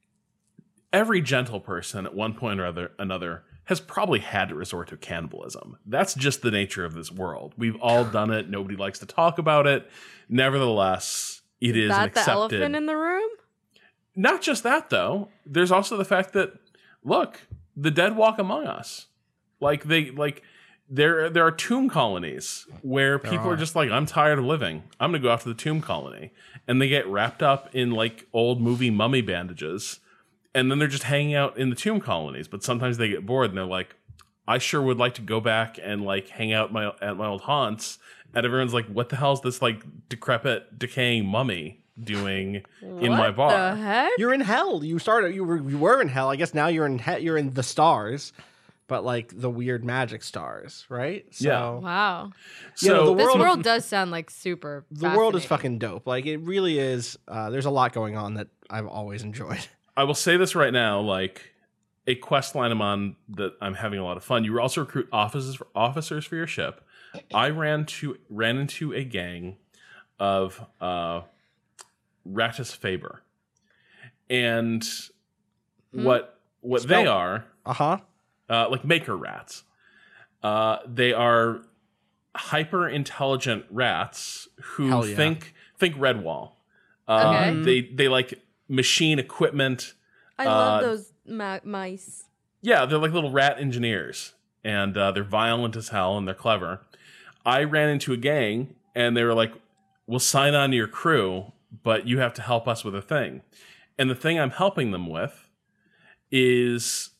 every gentle person at one point or other another has probably had to resort to cannibalism. That's just the nature of this world. We've all done it. Nobody likes to talk about it. Nevertheless, it is an that the accepted. elephant in the room? Not just that, though. There's also the fact that, look, the dead walk among us. Like they like. There, there are tomb colonies where people are. are just like, I'm tired of living. I'm going to go after the tomb colony. And they get wrapped up in like old movie mummy bandages. And then they're just hanging out in the tomb colonies. But sometimes they get bored and they're like, I sure would like to go back and like hang out my at my old haunts. And everyone's like, what the hell is this like decrepit, decaying mummy doing in my bar? The heck? You're in hell. You started. You were. You were in hell. I guess now you're in. He- you're in the stars, but like the weird magic stars, right? So, Yeah. Wow. You know, So the This world- world does sound like super. The world is fascinating. fucking dope. Like it really is. Uh, there's a lot going on that I've always enjoyed. I will say this right now, like a quest line I'm on that I'm having a lot of fun. You also recruit officers for officers for your ship. I ran to ran into a gang of uh Ratus Faber. And what what they Spell- are, Uh huh. uh like maker rats. Uh they are hyper intelligent rats who Hell yeah. think think Redwall. Uh Okay. they they like machine equipment. I love uh, those ma- mice. Yeah, they're like little rat engineers, and uh, they're violent as hell, and they're clever. I ran into a gang, and they were like, we'll sign on to your crew, but you have to help us with a thing. And the thing I'm helping them with is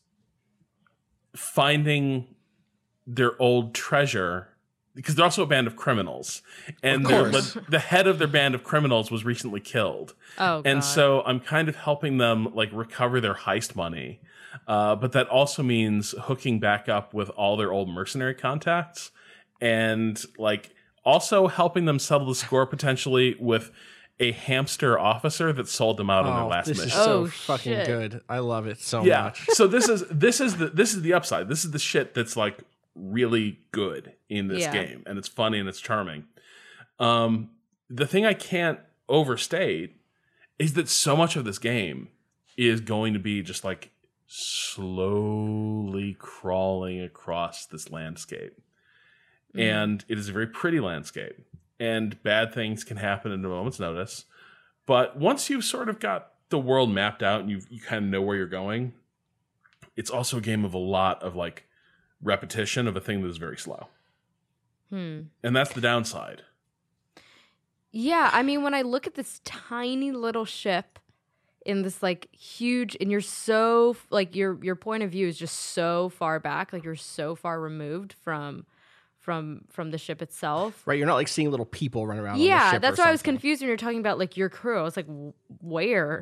finding their old treasure, because they're also a band of criminals. And Of they're- course. the, the head of their band of criminals was recently killed. Oh, And God. so I'm kind of helping them like recover their heist money. Uh, but that also means hooking back up with all their old mercenary contacts and like also helping them settle the score potentially with a hamster officer that sold them out on their last this mission. is so Oh, fucking shit. good. I love it so yeah. much. So this is this is the this is the upside. This is the shit that's like really good in this Yeah. game, and it's funny and it's charming. Um, the thing I can't overstate is that so much of this game is going to be just like slowly crawling across this landscape. Mm. And it is a very pretty landscape. And bad things can happen at a moment's notice. But once you've sort of got the world mapped out and you you kind of know where you're going, it's also a game of a lot of like repetition of a thing that is very slow. Hmm. And that's the downside. Yeah, I mean, when I look at this tiny little ship in this like huge, and you're so like your your point of view is just so far back, like you're so far removed from from from the ship itself. Right, you're not like seeing little people run around. on the Yeah, ship that's or why I was something. confused when you're talking about like your crew. I was like, "W- where?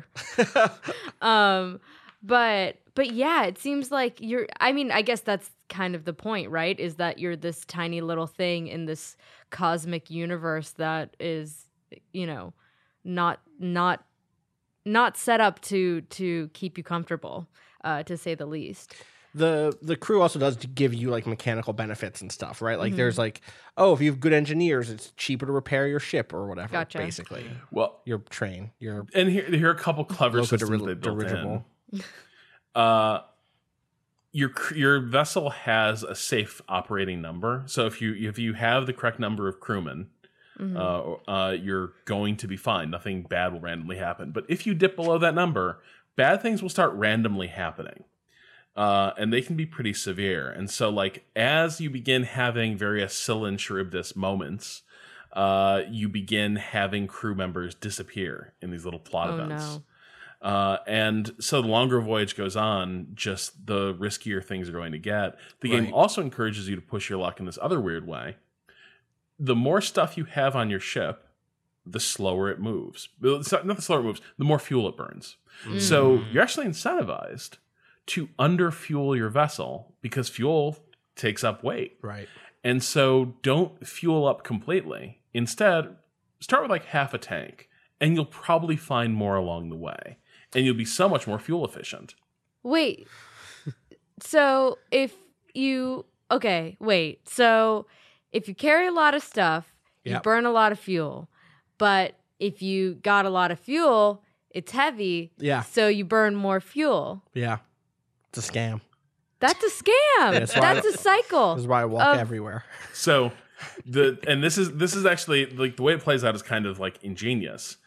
um, but but yeah, it seems like you're. I mean, I guess that's kind of the point, right? Is that you're this tiny little thing in this cosmic universe that is, you know, not not not set up to to keep you comfortable, uh, to say the least. the the crew also does give you like mechanical benefits and stuff, right? Like Mhm. there's like, oh, if you have good engineers, it's cheaper to repair your ship or whatever. Gotcha. Basically, Well, your train, your and here, here are a couple clever local systems diri- they built in. dirigible. Uh, your cr- your vessel has a safe operating number. So if you if you have the correct number of crewmen, Mhm. uh, uh, you're going to be fine. Nothing bad will randomly happen. But if you dip below that number, bad things will start randomly happening. Uh, and they can be pretty severe. And so, like, as you begin having various Scylla Charybdis moments, uh, you begin having crew members disappear in these little plot Oh, events. no. Uh, and so the longer a voyage goes on, just the riskier things are going to get. The Right. game also encourages you to push your luck in this other weird way. The more stuff you have on your ship, the slower it moves. Well, it's not not the slower it moves, the more fuel it burns. So you're actually incentivized to underfuel your vessel because fuel takes up weight. Right. And so don't fuel up completely. Instead, start with like half a tank, and you'll probably find more along the way. And you'll be so much more fuel efficient. Wait. So if you okay, wait. So if you carry a lot of stuff, you Yep. burn a lot of fuel. But if you got a lot of fuel, it's heavy. Yeah. So you burn more fuel. Yeah. It's a scam. That's a scam. That's why That's I- a cycle. This is why I walk of- everywhere. So the and this is this is actually like the way it plays out is kind of like ingenious.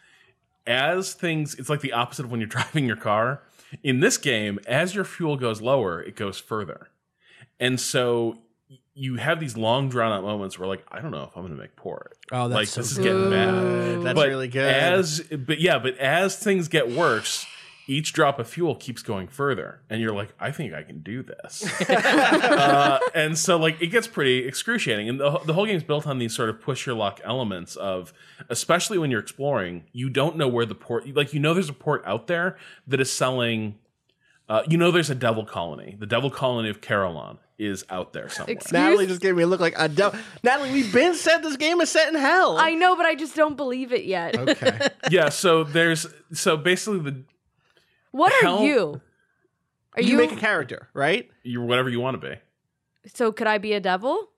As things, it's like the opposite of when you're driving your car. In this game, as your fuel goes lower, it goes further. And so you have these long drawn out moments where like, I don't know if I'm going to make port. Oh, that's like so this is good. getting bad. Ooh, that's but really good. As but yeah, but as things get worse, each drop of fuel keeps going further, and you're like, I think I can do this. uh, and so like it gets pretty excruciating, and the, the whole game's built on these sort of push your luck elements of, especially when you're exploring, you don't know where the port, like you know there's a port out there that is selling. Uh, you know there's a devil colony. The devil colony of Carolon is out there somewhere. Excuse- Natalie just gave me a look like a devil. Natalie, we've been said this game is set in hell. I know, but I just don't believe it yet. Okay. Yeah, so there's so basically the What are Hell- you? Are you, you, make a character, right? you're whatever you want to be. so could I be a devil?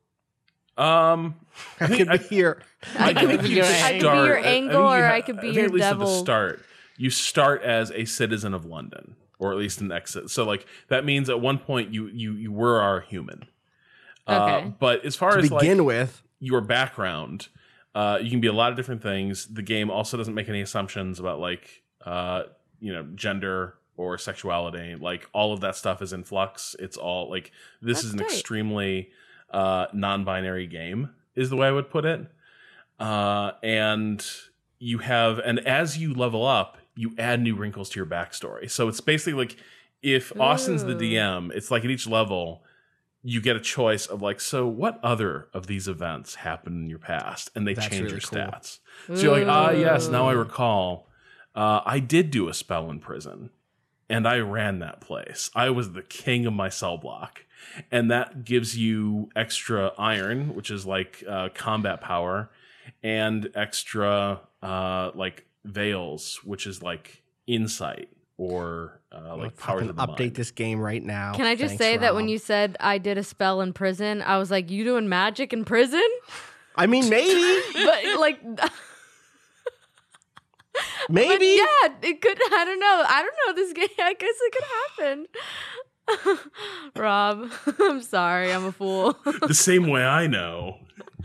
Um, I could be here. I think you your I could be start. your I think angle, you or ha- I could be think your at least devil. At the start, you start as a citizen of London, or at least an exit. So, like that means at one point you you you were our human. Uh, Okay. but as far To as begin like with, your background, uh, you can be a lot of different things. The game also doesn't make any assumptions about like uh, you know gender or sexuality. Like all of that stuff is in flux. It's all like this That's is an tight. extremely uh, non-binary game, is the way I would put it. Uh, and you have, and as you level up, you add new wrinkles to your backstory. So it's basically like if Austin's the D M, it's like at each level you get a choice of like, so what other of these events happened in your past? And they That's change really your cool. stats. So you're like, ah, yes, now I recall. Uh, I did do a spell in prison, and I ran that place. I was the king of my cell block. And that gives you extra iron, which is like uh, combat power, and extra uh, like veils, which is like insight or uh, like let's powers fucking of the update mind. this game right now. Can I just Thanks, say that when Rob. you said I did a spell in prison, I was like, you doing magic in prison? I mean, maybe, But like, but maybe. yeah, it could. I don't know. I don't know this game. I guess it could happen. Rob, I'm sorry. I'm a fool. The same way I know.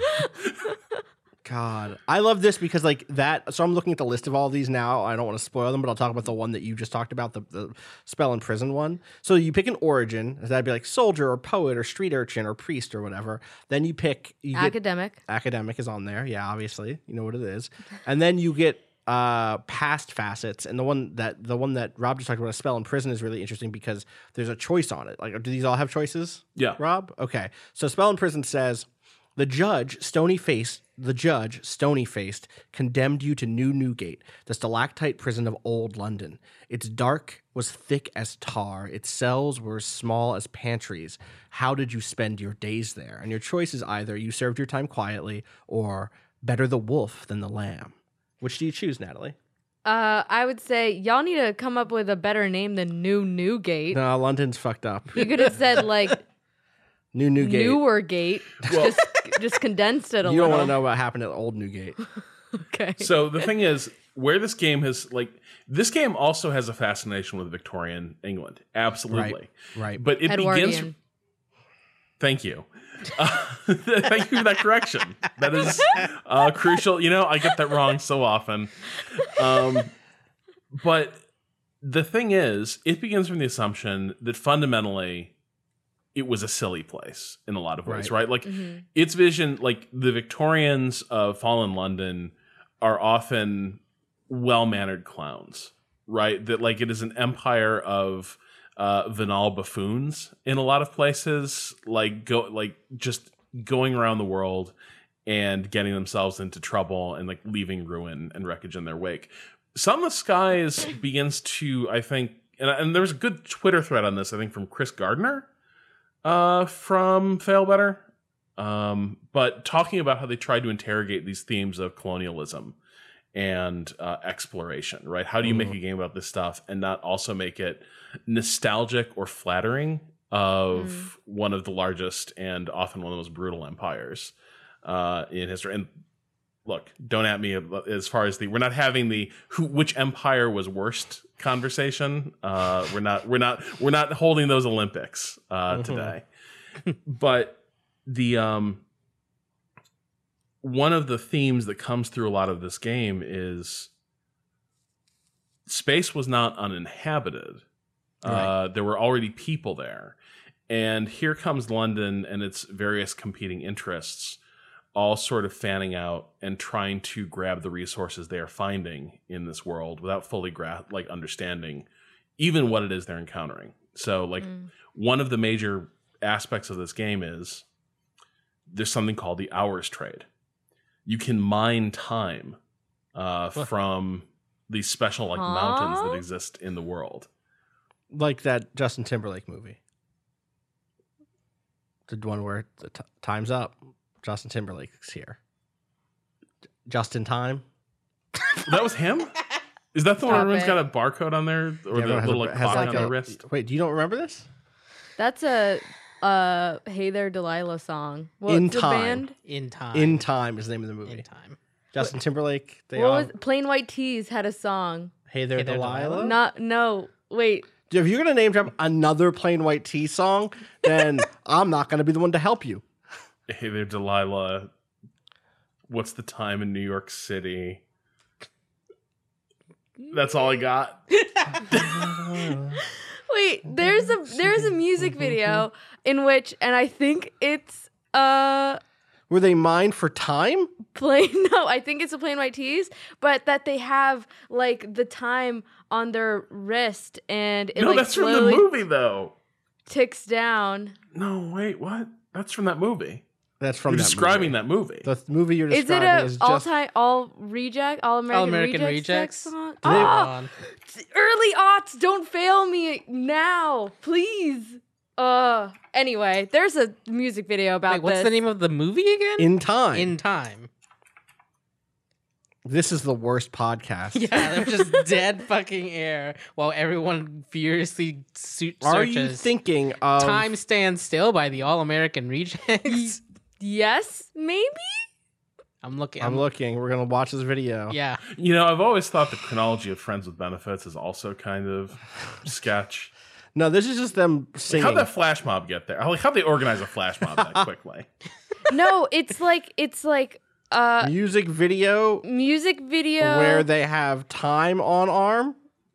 God, I love this because like that. So I'm looking at the list of all of these now. I don't want to spoil them, but I'll talk about the one that you just talked about, the, the spell in prison one. So you pick an origin. That'd be like soldier or poet or street urchin or priest or whatever. Then you pick you get, Academic. academic is on there. Yeah, obviously you know what it is. And then you get uh past facets, and the one that the one that Rob just talked about, a spell in prison, is really interesting because there's a choice on it. Like, do these all have choices? Yeah. Rob? Okay. So spell in prison says the judge, stony faced, the judge, stony faced, condemned you to New Newgate, the stalactite prison of old London. Its dark was thick as tar. Its cells were as small as pantries. How did you spend your days there? And your choice is either you served your time quietly or better the wolf than the lamb. Which do you choose, Natalie? Uh, I would say y'all need to come up with a better name than New Newgate. No, London's fucked up. You could have said like New Newgate. Newer Gate. Just, just condensed it a You don't little. want to know what happened at Old Newgate. Okay. So the thing is, where this game has like this game also has a fascination with Victorian England, absolutely, right. But it Edwardian. begins. Thank you, uh, thank you for that correction. That is uh, crucial. You know, I get that wrong so often. Um, but the thing is, it begins from the assumption that fundamentally it was a silly place in a lot of ways, right? Right. Like Mm-hmm. its vision, like the Victorians of Fallen London are often well-mannered clowns, right? That like it is an empire of uh, venal buffoons in a lot of places, like go like just going around the world and getting themselves into trouble and like leaving ruin and wreckage in their wake. Some of the Skies begins to, I think, and, and there was a good Twitter thread on this, I think, from Chris Gardner uh, from Failbetter, um, but talking about how they tried to interrogate these themes of colonialism and uh, exploration, right? How do you make a game about this stuff and not also make it nostalgic or flattering of mm. one of the largest and often one of the most brutal empires uh, in history? And look, don't at me as far as the we're not having the who which empire was worst conversation. Uh, we're not we're not we're not holding those Olympics uh, mm-hmm. today. But the um, one of the themes that comes through a lot of this game is space was not uninhabited. Right. Uh, there were already people there, and here comes London and its various competing interests, all sort of fanning out and trying to grab the resources they are finding in this world without fully gra- like understanding even what it is they're encountering. So like mm. one of the major aspects of this game is there's something called the hours trade. You can mine time uh, from these special like huh? mountains that exist in the world. Like that Justin Timberlake movie. The one where the t- time's up. Justin Timberlake's here. Just in time. That was him? Is that the Stop one everyone's it. got a barcode on there? Or yeah, the little a, like, clock like on a, their wrist? Wait, do you don't remember this? That's a uh, Hey There Delilah song. What's In the Time. band? In Time. In Time is the name of the movie. In Time. Justin Timberlake. They what all... was Plain White T's had a song. Hey There, hey there Delilah? Delilah? Not, no, wait. If you're going to name drop another Plain White T's song, then I'm not going to be the one to help you. Hey There Delilah. What's the time in New York City? That's all I got. Wait, there's a there's a music video in which, and I think it's uh were they mined for time? Plain no, I think it's a Plain White T's, but that they have like the time on their wrist and it no, like that's from the movie though. Ticks down. No, wait, what? That's from that movie. That's from you're that describing movie. that movie. The th- movie you're is describing it a is all just time all reject all American, all American rejects, rejects? song? They- Oh, early aughts, don't fail me now, please. Uh, anyway, there's a music video about Wait, what's this. the name of the movie again? In Time. In Time. This is the worst podcast. Yeah, there's just dead fucking air while everyone furiously su- searches. Are you thinking of Time Stands Still by the All American Rejects? Yes, maybe? I'm looking. I'm looking. We're going to watch this video. Yeah. You know, I've always thought the chronology of Friends with Benefits is also kind of sketch. No, this is just them singing. How'd that flash mob get there? Like, how'd they organize a flash mob that quickly? No, it's like it's like uh music video music video where they have time on arm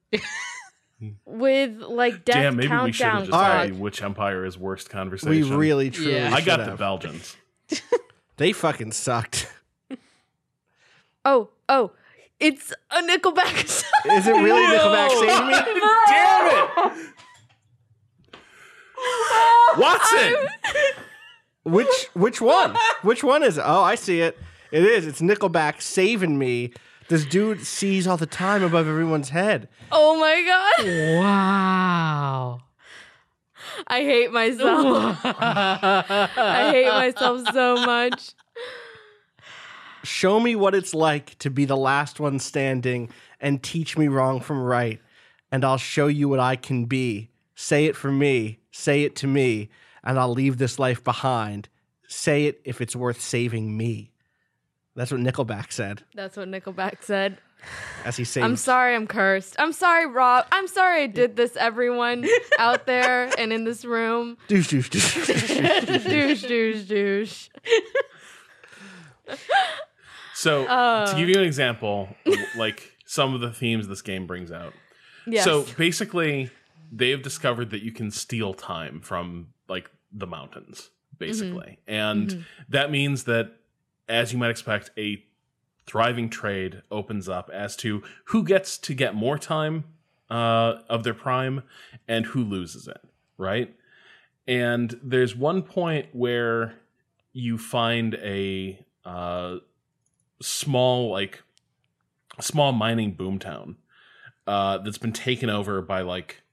with like death Damn, maybe we should have countdown. just All had right. a which empire is worst conversation. We really, truly Yeah. I got should the have. Belgians. They fucking sucked. Oh, oh, it's a Nickelback song. Is it really Nickelback Save Me? Damn it! Watson! Which which one? Which one is it? Oh, I see it. It is. It's Nickelback Saving Me. This dude sees all the time above everyone's head. Oh my god. Wow. I hate myself. I hate myself so much. Show me what it's like to be the last one standing and teach me wrong from right, and I'll show you what I can be. Say it for me, say it to me, and I'll leave this life behind. Say it if it's worth saving me. That's what Nickelback said That's what Nickelback said. as he saved. I'm sorry I'm cursed. I'm sorry, Rob. I'm sorry I did this, everyone out there and in this room. Douche, douche, douche, douche, douche. Douche, douche, douche. So, Uh. to give you an example, of, like some of the themes this game brings out, Yes. So basically, they've discovered that you can steal time from like the mountains, basically. Mm-hmm. And mm-hmm. that means that, as you might expect, a thriving trade opens up as to who gets to get more time uh, of their prime and who loses it, right? And there's one point where you find a uh, small, like, small mining boomtown uh, that's been taken over by, like,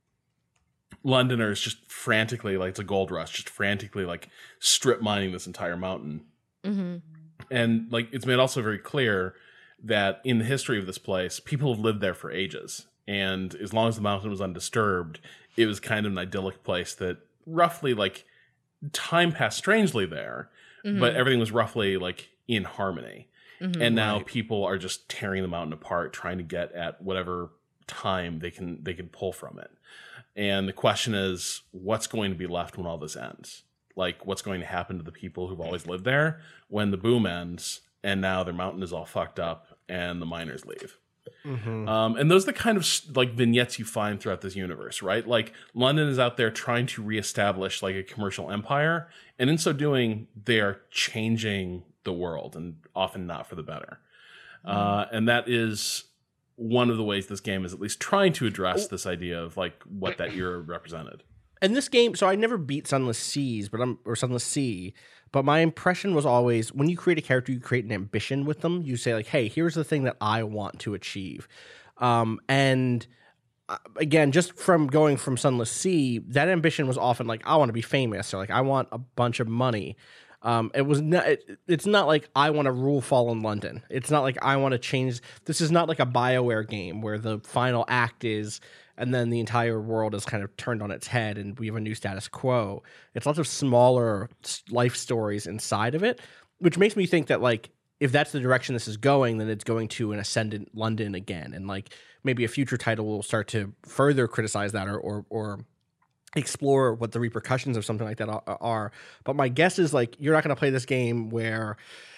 Londoners just frantically, like, it's a gold rush, just frantically, like, strip mining this entire mountain. Mm-hmm. And, like, it's made also very clear that in the history of this place, people have lived there for ages. And as long as the mountain was undisturbed, it was kind of an idyllic place that roughly, like, time passed strangely there, mm-hmm. but everything was roughly, like, in harmony. Mm-hmm, and now right. people are just tearing the mountain apart, trying to get at whatever time they can they can pull from it. And the question is, what's going to be left when all this ends? Like, what's going to happen to the people who've always lived there when the boom ends and now their mountain is all fucked up and the miners leave? Mm-hmm. Um, and those are the kind of like vignettes you find throughout this universe, right? Like, London is out there trying to reestablish like a commercial empire, and in so doing, they are changing the world, and often not for the better. Mm-hmm. Uh, and that is one of the ways this game is at least trying to address this idea of like what that era represented. And this game, so I never beat Sunless Seas, but I'm or Sunless Sea. But my impression was always, when you create a character, you create an ambition with them. You say, like, hey, here's the thing that I want to achieve. Um, and uh, again, just from going from Sunless Sea, that ambition was often like, I want to be famous, or like, I want a bunch of money. Um, it was not, it, it's not like I want to rule Fallen London. It's not like I want to change. This is not like a BioWare game where the final act is, and then the entire world is kind of turned on its head and we have a new status quo. It's lots of smaller life stories inside of it, which makes me think that, like, if that's the direction this is going, then it's going to an ascendant London again. And, like, maybe a future title will start to further criticize that or or, or explore what the repercussions of something like that are. But my guess is, like, you're not going to play this game where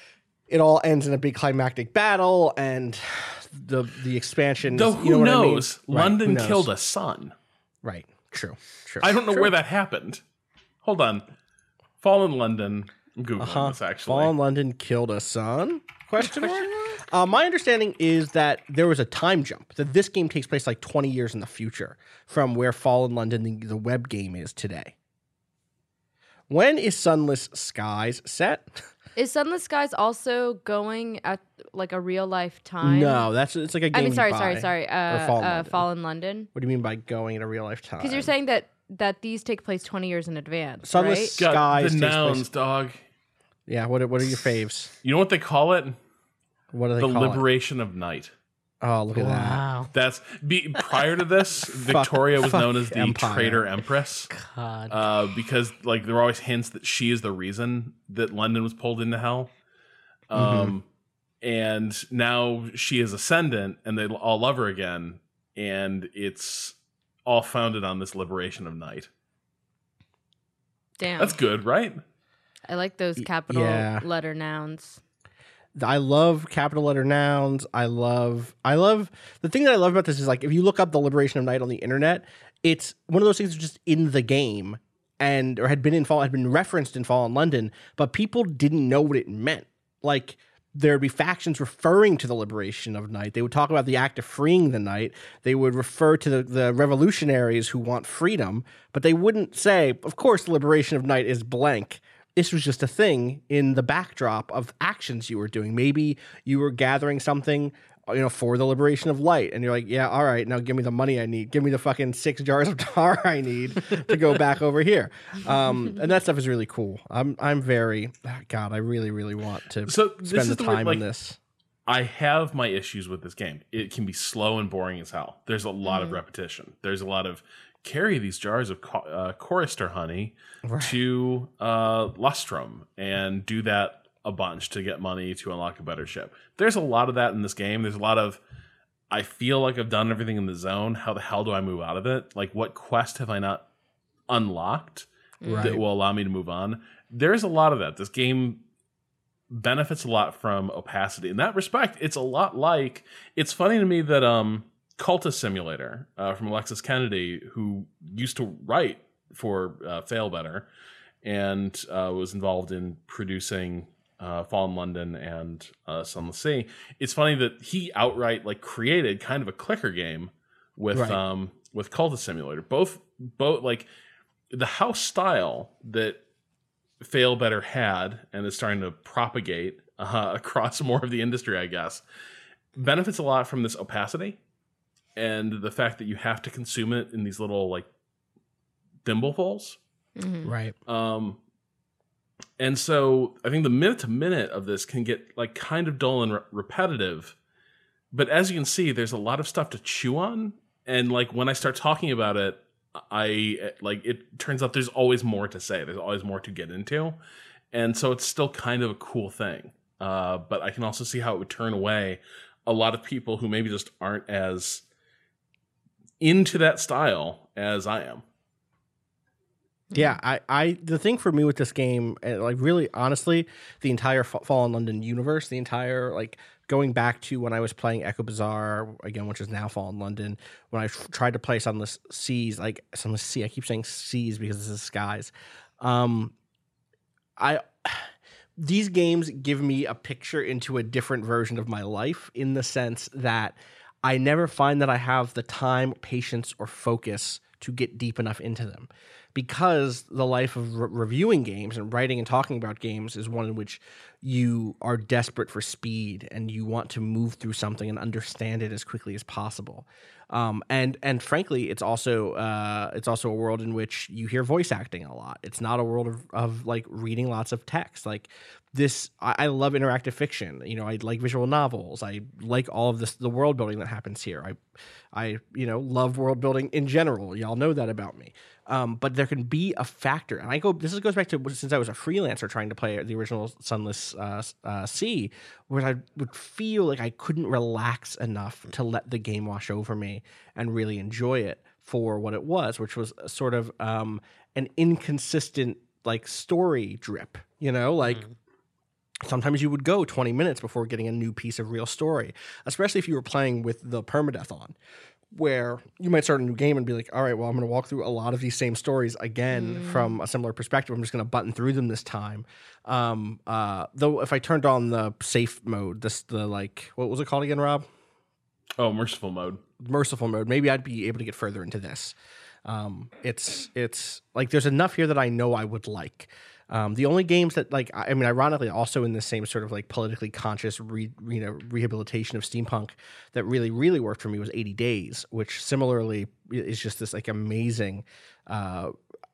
it all ends in a big climactic battle and the the expansion. Though you know who what knows? I mean? London right, who knows? killed a son. Right. True. True. I don't know True. where that happened. Hold on. Fallen London. I'm Googling uh-huh. this, actually. Fallen London killed a son? Question mark? Uh, my understanding is that there was a time jump, that this game takes place like twenty years in the future from where Fallen London, the, the web game, is today. When is Sunless Skies set? Is Sunless Skies also going at like a real life time? No, that's it's like a game. I mean, sorry, you sorry, buy. sorry. Uh, Fallen, uh, London. Fallen London. What do you mean by going at a real life time? Because you're saying that that these take place twenty years in advance, Sunless right? God, Skies. the takes nouns, place- dog. Yeah. What are, what are your faves? You know what they call it? What do they the call liberation of night. it? Oh, look at that. Wow. That's be, prior to this, Victoria was fuck known as the Empire. traitor empress, God. uh, because like there were always hints that she is the reason that London was pulled into hell. Um, Mm-hmm. and now she is ascendant, and they all love her again, and it's all founded on this liberation of night. Damn. That's good, right? I like those capital yeah. letter nouns. I love capital letter nouns. I love, I love, the thing that I love about this is, like, if you look up the Liberation of Night on the internet, it's one of those things that's just in the game and, or had been in Fall, had been referenced in Fallen London, but people didn't know what it meant. Like, there'd be factions referring to the Liberation of Night. They would talk about the act of freeing the night. They would refer to the, the revolutionaries who want freedom, but they wouldn't say, of course, the Liberation of Night is blank. This was just a thing in the backdrop of actions you were doing. Maybe you were gathering something, you know, for the liberation of light. And you're like, yeah, all right, now give me the money I need. Give me the fucking six jars of tar I need to go back over here. Um, and that stuff is really cool. I'm I'm very, God, I really, really want to So this spend is the the time weird, like, on this. I have my issues with this game. It can be slow and boring as hell. There's a lot of repetition. There's a lot of carry these jars of co- uh, chorister honey Right. to uh, Lustrum and do that a bunch to get money to unlock a better ship. There's a lot of that in this game. There's a lot of, I feel like I've done everything in the zone. How the hell do I move out of it? Like, what quest have I not unlocked Right. that will allow me to move on? There's a lot of that. This game benefits a lot from opacity. In that respect, it's a lot like, it's funny to me that um Cultist Simulator uh, from Alexis Kennedy, who used to write for uh, Fail Better and uh, was involved in producing uh, Fallen London and uh, Sunless Sea. It's funny that he outright like created kind of a clicker game with Right. um, with Cultist Simulator. Both both like the house style that Fail Better had and is starting to propagate uh, across more of the industry, I guess, benefits a lot from this opacity and the fact that you have to consume it in these little like thimblefuls. Mhm. Right. Um, and so I think the minute to minute of this can get like kind of dull and re- repetitive. But as you can see, there's a lot of stuff to chew on. And like when I start talking about it, I like it turns out there's always more to say. There's always more to get into. And so it's still kind of a cool thing. Uh, but I can also see how it would turn away a lot of people who maybe just aren't as into that style as I am. Yeah, I, I, the thing for me with this game, and like really, honestly, the entire Fa- Fallen London universe, the entire like going back to when I was playing Echo Bazaar again, which is now Fallen London, when I f- tried to play Sunless Seas, like Sunless Sea, I keep saying seas because this is skies. Um, I, these games give me a picture into a different version of my life in the sense that I never find that I have the time, patience, or focus to get deep enough into them. Because the life of re- reviewing games and writing and talking about games is one in which you are desperate for speed and you want to move through something and understand it as quickly as possible. Um, and and frankly, it's also uh, it's also a world in which you hear voice acting a lot. It's not a world of, of like reading lots of text. Like this, I, I love interactive fiction. You know, I like visual novels. I like all of this, the world building that happens here. I, I you know, love world building in general. Y'all know that about me. Um, but there can be a factor, and I go. This goes back to since I was a freelancer trying to play the original Sunless uh, uh, Sea, where I would feel like I couldn't relax enough to let the game wash over me and really enjoy it for what it was, which was a sort of um, an inconsistent like story drip. You know, like. Mm. Sometimes you would go twenty minutes before getting a new piece of real story, especially if you were playing with the permadeath on, where you might start a new game and be like, all right, well, I'm going to walk through a lot of these same stories again mm. from a similar perspective. I'm just going to button through them this time. Um, uh, though if I turned on the safe mode, this the like, what was it called again, Rob? Oh, merciful mode. Merciful mode. Maybe I'd be able to get further into this. Um, it's it's like there's enough here that I know I would like. Um, the only games that like I mean, ironically, also in the same sort of like politically conscious re, you know rehabilitation of steampunk that really really worked for me was eighty days, which similarly is just this like amazing uh,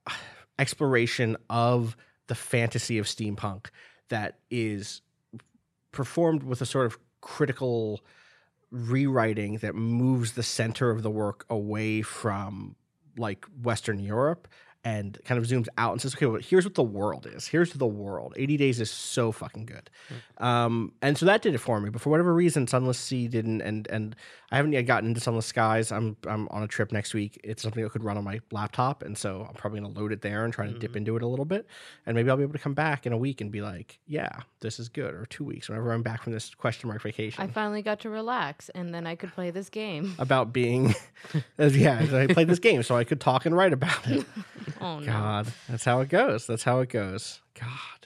exploration of the fantasy of steampunk that is performed with a sort of critical rewriting that moves the center of the work away from like Western Europe and kind of zooms out and says, okay, well, here's what the world is. Here's the world. eighty days is so fucking good. Mm. Um, and so that did it for me. But for whatever reason, Sunless Sea didn't. And and I haven't yet gotten into Sunless Skies. I'm I'm on a trip next week. It's something that could run on my laptop. And so I'm probably going to load it there and try to mm-hmm. dip into it a little bit. And maybe I'll be able to come back in a week and be like, yeah, this is good. Or two weeks, whenever I'm back from this question mark vacation. I finally got to relax. And then I could play this game. About being, yeah, I played this game so I could talk and write about it. Oh, no. God, that's how it goes. That's how it goes. God.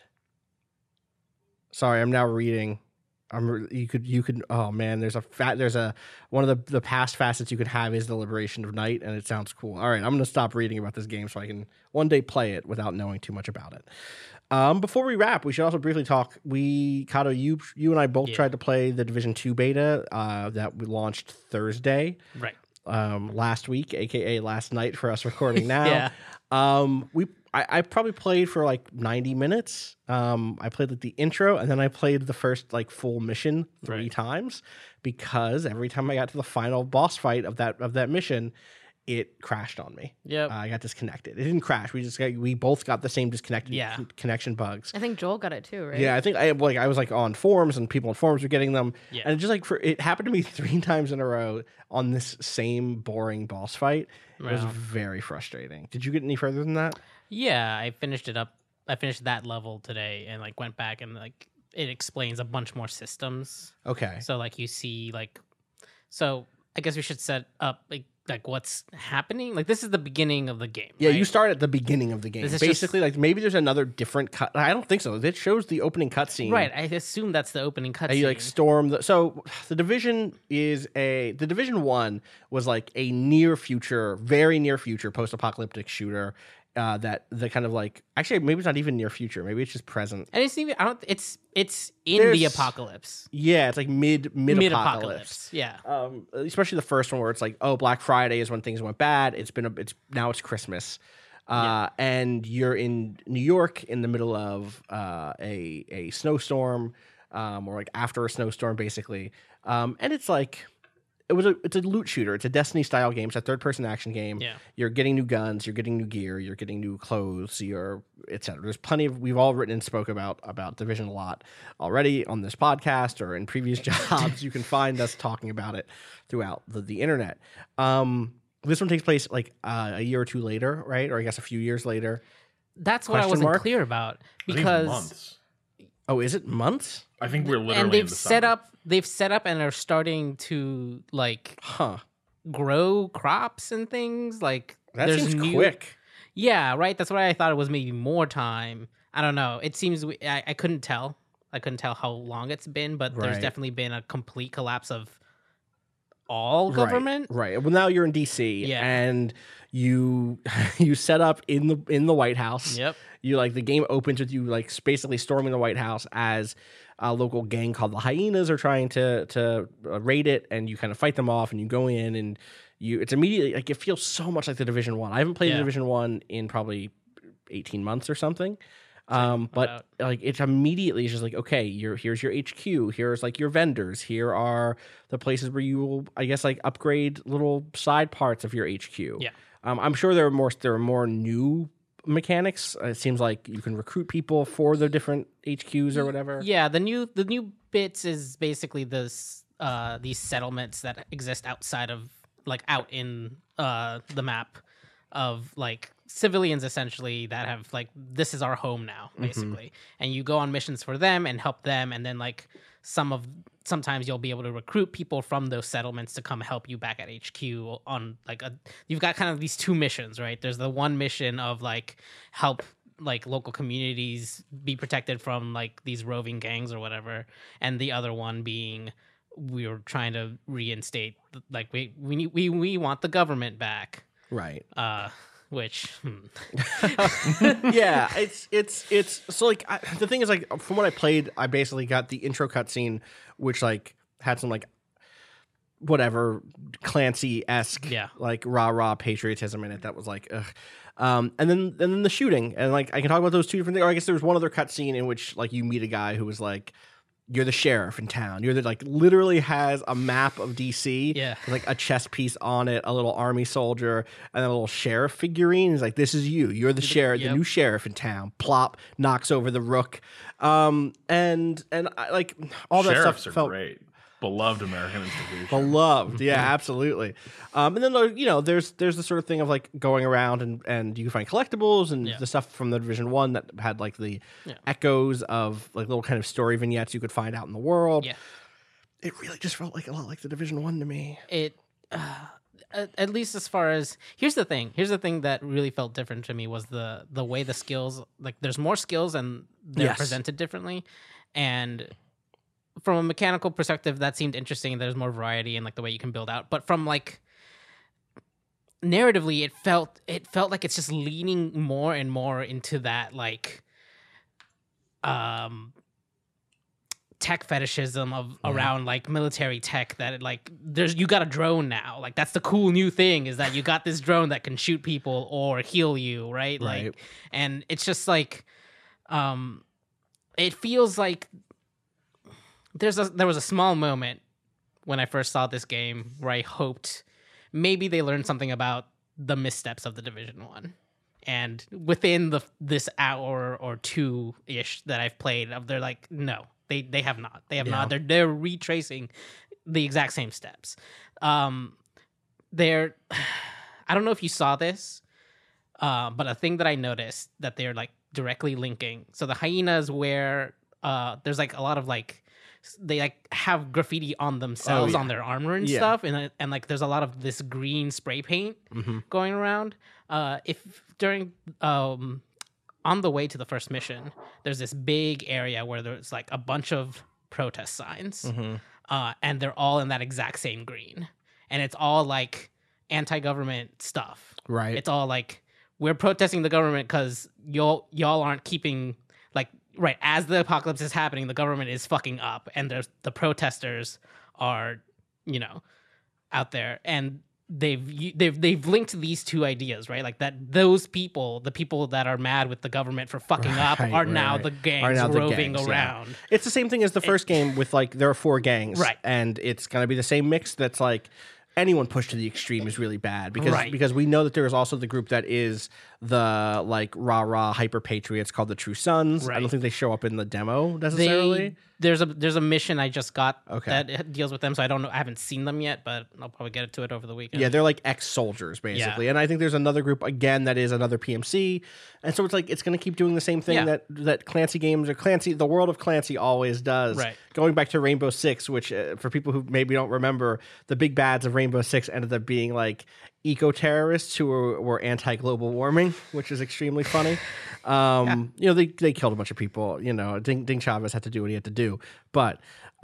Sorry, I'm now reading. I'm. You could. You could. Oh man, there's a fat. There's a one of the the past facets you could have is the liberation of night, and it sounds cool. All right, I'm gonna stop reading about this game so I can one day play it without knowing too much about it. Um, before we wrap, we should also briefly talk. We, Kato, you you and I both yeah. tried to play the Division two beta uh, that we launched Thursday. Right. Um, last week, aka last night for us recording now. yeah. Um, we I, I probably played for like ninety minutes. Um, I played like the intro and then I played the first like full mission three right. times because every time I got to the final boss fight of that of that mission, it crashed on me. Yeah, uh, I got disconnected. It didn't crash. We just got, we both got the same disconnected yeah. con- connection bugs. I think Joel got it too, right? Yeah, I think I like I was like on forums and people on forums were getting them, yeah. and it just like for it happened to me three times in a row on this same boring boss fight. It wow. was very frustrating. Did you get any further than that? Yeah, I finished it up. I finished that level today and like went back and like it explains a bunch more systems. Okay. So like you see like so I guess we should set up like like what's happening. Like this is the beginning of the game. Yeah, right? you start at the beginning of the game. This is Basically, just- like maybe there's another different cut. I don't think so. It shows the opening cutscene. Right. I assume that's the opening And you like cutscene. storm the so the division is a the division one was like a near future, very near future post apocalyptic shooter. Uh, that the kind of like actually maybe it's not even near future, maybe it's just present. And it's even I don't. It's it's in the There's- apocalypse. Yeah, it's like mid mid Mid apocalypse. apocalypse. Yeah. Um, especially the first one where it's like, oh, Black Friday is when things went bad. It's been a, it's now it's Christmas, uh, and you're in New York in the middle of uh, a a snowstorm, um, or like after a snowstorm, basically. Um, and it's like it was a it's a loot shooter. It's a Destiny style game. It's a third person action game. Yeah. You're getting new guns. You're getting new gear. You're getting new clothes. You're et cetera. There's plenty of we've all written and spoke about about Division a lot already on this podcast or in previous jobs. You can find us talking about it throughout the, the internet. Um, this one takes place like uh, a year or two later, right? Or I guess a few years later. That's what I Question wasn't mark? clear about I think it's because months. Oh, is it months? I think we're literally and in they've the set summer. up they've set up and are starting to like Huh. grow crops and things like That there's seems new- quick. Yeah, right. That's why I thought it was maybe more time. I don't know. It seems we, I, I couldn't tell. I couldn't tell how long it's been, but there's Right. definitely been a complete collapse of all government. Right, right. Well, now you're in D C Yeah. and you you set up in the in the White House. Yep. You like the game opens with you like basically storming the White House as a local gang called the Hyenas are trying to to uh, raid it, and you kind of fight them off, and you go in and you it's immediately like it feels so much like the Division One. I haven't played Yeah. the Division One in probably eighteen months or something. Um, but about. like it's immediately it's just like, okay, you're here's your H Q, here's like your vendors, here are the places where you will, I guess, like upgrade little side parts of your H Q. Yeah. Um, I'm sure there are more there are more new mechanics. Uh, It seems like you can recruit people for the different H Qs or whatever. Yeah, the new the new bits is basically this uh these settlements that exist outside of like out in uh the map of like civilians essentially that have like this is our home now basically, and you go on missions for them and help them, and then like some of sometimes you'll be able to recruit people from those settlements to come help you back at H Q on like a you've got kind of these two missions, right? There's the one mission of like help like local communities be protected from like these roving gangs or whatever, and the other one being we were trying to reinstate like we we need, we we want the government back, Right. uh which hmm. Yeah, it's it's it's so like I, the thing is like from what I played, I basically got the intro cutscene, which like had some like whatever Clancy esque Yeah. like rah rah patriotism in it that was like ugh. Um, and then and then the shooting, and like I can talk about those two different things. Or I guess there was one other cutscene in which like you meet a guy who was like, you're the sheriff in town. You're the like literally has a map of D C. Yeah. With, like a chess piece on it, a little army soldier, and then a little sheriff figurine. He's like, this is you. You're the sheriff, Yep. the new sheriff in town. Plop knocks over the rook. Um, and and I, like all that Sheriffs stuff are felt great. Beloved American institution. beloved. Yeah, absolutely. Um, and then there- you know, there's there's the sort of thing of like going around and and you can find collectibles and Yeah. the stuff from the Division One that had like the Yeah. echoes of like little kind of story vignettes you could find out in the world. Yeah. It really just felt like a lot like the Division One to me. it uh, at, at least as far as here's the thing here's the thing that really felt different to me was the the way the skills like there's more skills and they're Yes. presented differently, and from a mechanical perspective that seemed interesting. There's more variety in like the way you can build out, but from like narratively it felt it felt like it's just leaning more and more into that like um tech fetishism of around like military tech that it, like there's you got a drone now, like that's the cool new thing is that you got this drone that can shoot people or heal you, right? Right. Like, and it's just like um it feels like there's a there was a small moment when I first saw this game where I hoped maybe they learned something about the missteps of the Division One. And within the this hour or two ish that I've played, they're like, no, they they have not. They have Yeah. not. They're they're retracing the exact same steps. Um, they're I don't know if you saw this, uh, but a thing that I noticed that they're like directly linking. So the hyenas where uh, there's like a lot of like they like have graffiti on themselves Oh, yeah. on their armor and Yeah. stuff, and and like there's a lot of this green spray paint Mm-hmm. going around. Uh, if during um on the way to the first mission, there's this big area where there's like a bunch of protest signs, Mm-hmm. uh, and they're all in that exact same green, and it's all like anti-government stuff. Right. It's all like we're protesting the government because y'all y'all aren't keeping like right as the apocalypse is happening, the government is fucking up, and there's the protesters are you know out there, and they've they've they've linked these two ideas, right? Like that those people, the people that are mad with the government for fucking up, Right, are right, now right. the Are gangs now the roving gangs, yeah. around. It's the same thing as the first game with like there are four gangs, Right. And it's gonna be the same mix. That's like anyone pushed to the extreme is really bad because Right. because we know that there is also the group that is the like rah rah hyper patriots called the True Sons. I Right. don't think they show up in the demo necessarily. They, there's a there's a mission I just got Okay. that deals with them, so I don't know. I haven't seen them yet, but I'll probably get to it over the weekend. Yeah, they're like ex-soldiers basically, Yeah. and I think there's another group again that is another P M C, and so it's like it's going to keep doing the same thing Yeah. that that Clancy games or Clancy, the world of Clancy always does. Right. Going back to Rainbow Six, which uh, for people who maybe don't remember, the big bads of Rainbow Six ended up being like eco-terrorists who were, were anti-global warming, which is extremely funny. Um, You know, they they killed a bunch of people. You know, Ding, Ding Chavez had to do what he had to do, but.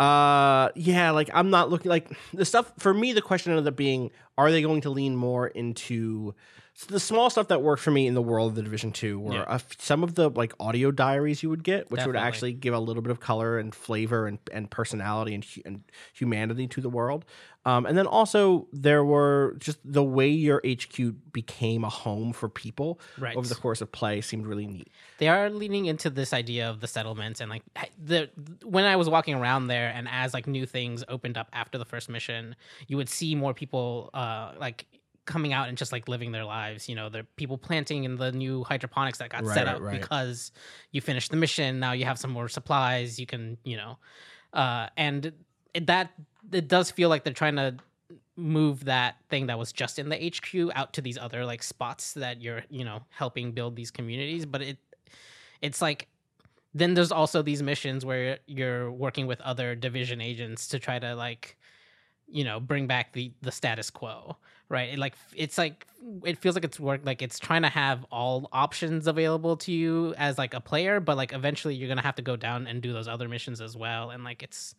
Uh yeah, like I'm not looking like the stuff for me. The question ended up being: are they going to lean more into the small stuff that worked for me in the world of the Division Two? Were Yeah. a f- some of the like audio diaries you would get, which would Definitely. actually give a little bit of color and flavor and, and personality and, hu- and humanity to the world. Um, and then also there were just the way your H Q became a home for people Right. over the course of play seemed really neat. They are leaning into this idea of the settlements, and like the when I was walking around there, and as like new things opened up after the first mission, you would see more people uh like coming out and just like living their lives. You know, the people planting in the new hydroponics that got Right, set right, up right. because you finished the mission. Now you have some more supplies. You can, you know, uh, and it, that it does feel like they're trying to move that thing that was just in the H Q out to these other like spots that you're, you know, helping build these communities. But it, it's like, then there's also these missions where you're working with other division agents to try to like, you know, bring back the the status quo, right? It like it's like it feels like it's work like it's trying to have all options available to you as like a player, but like eventually you're gonna have to go down and do those other missions as well. And like it's,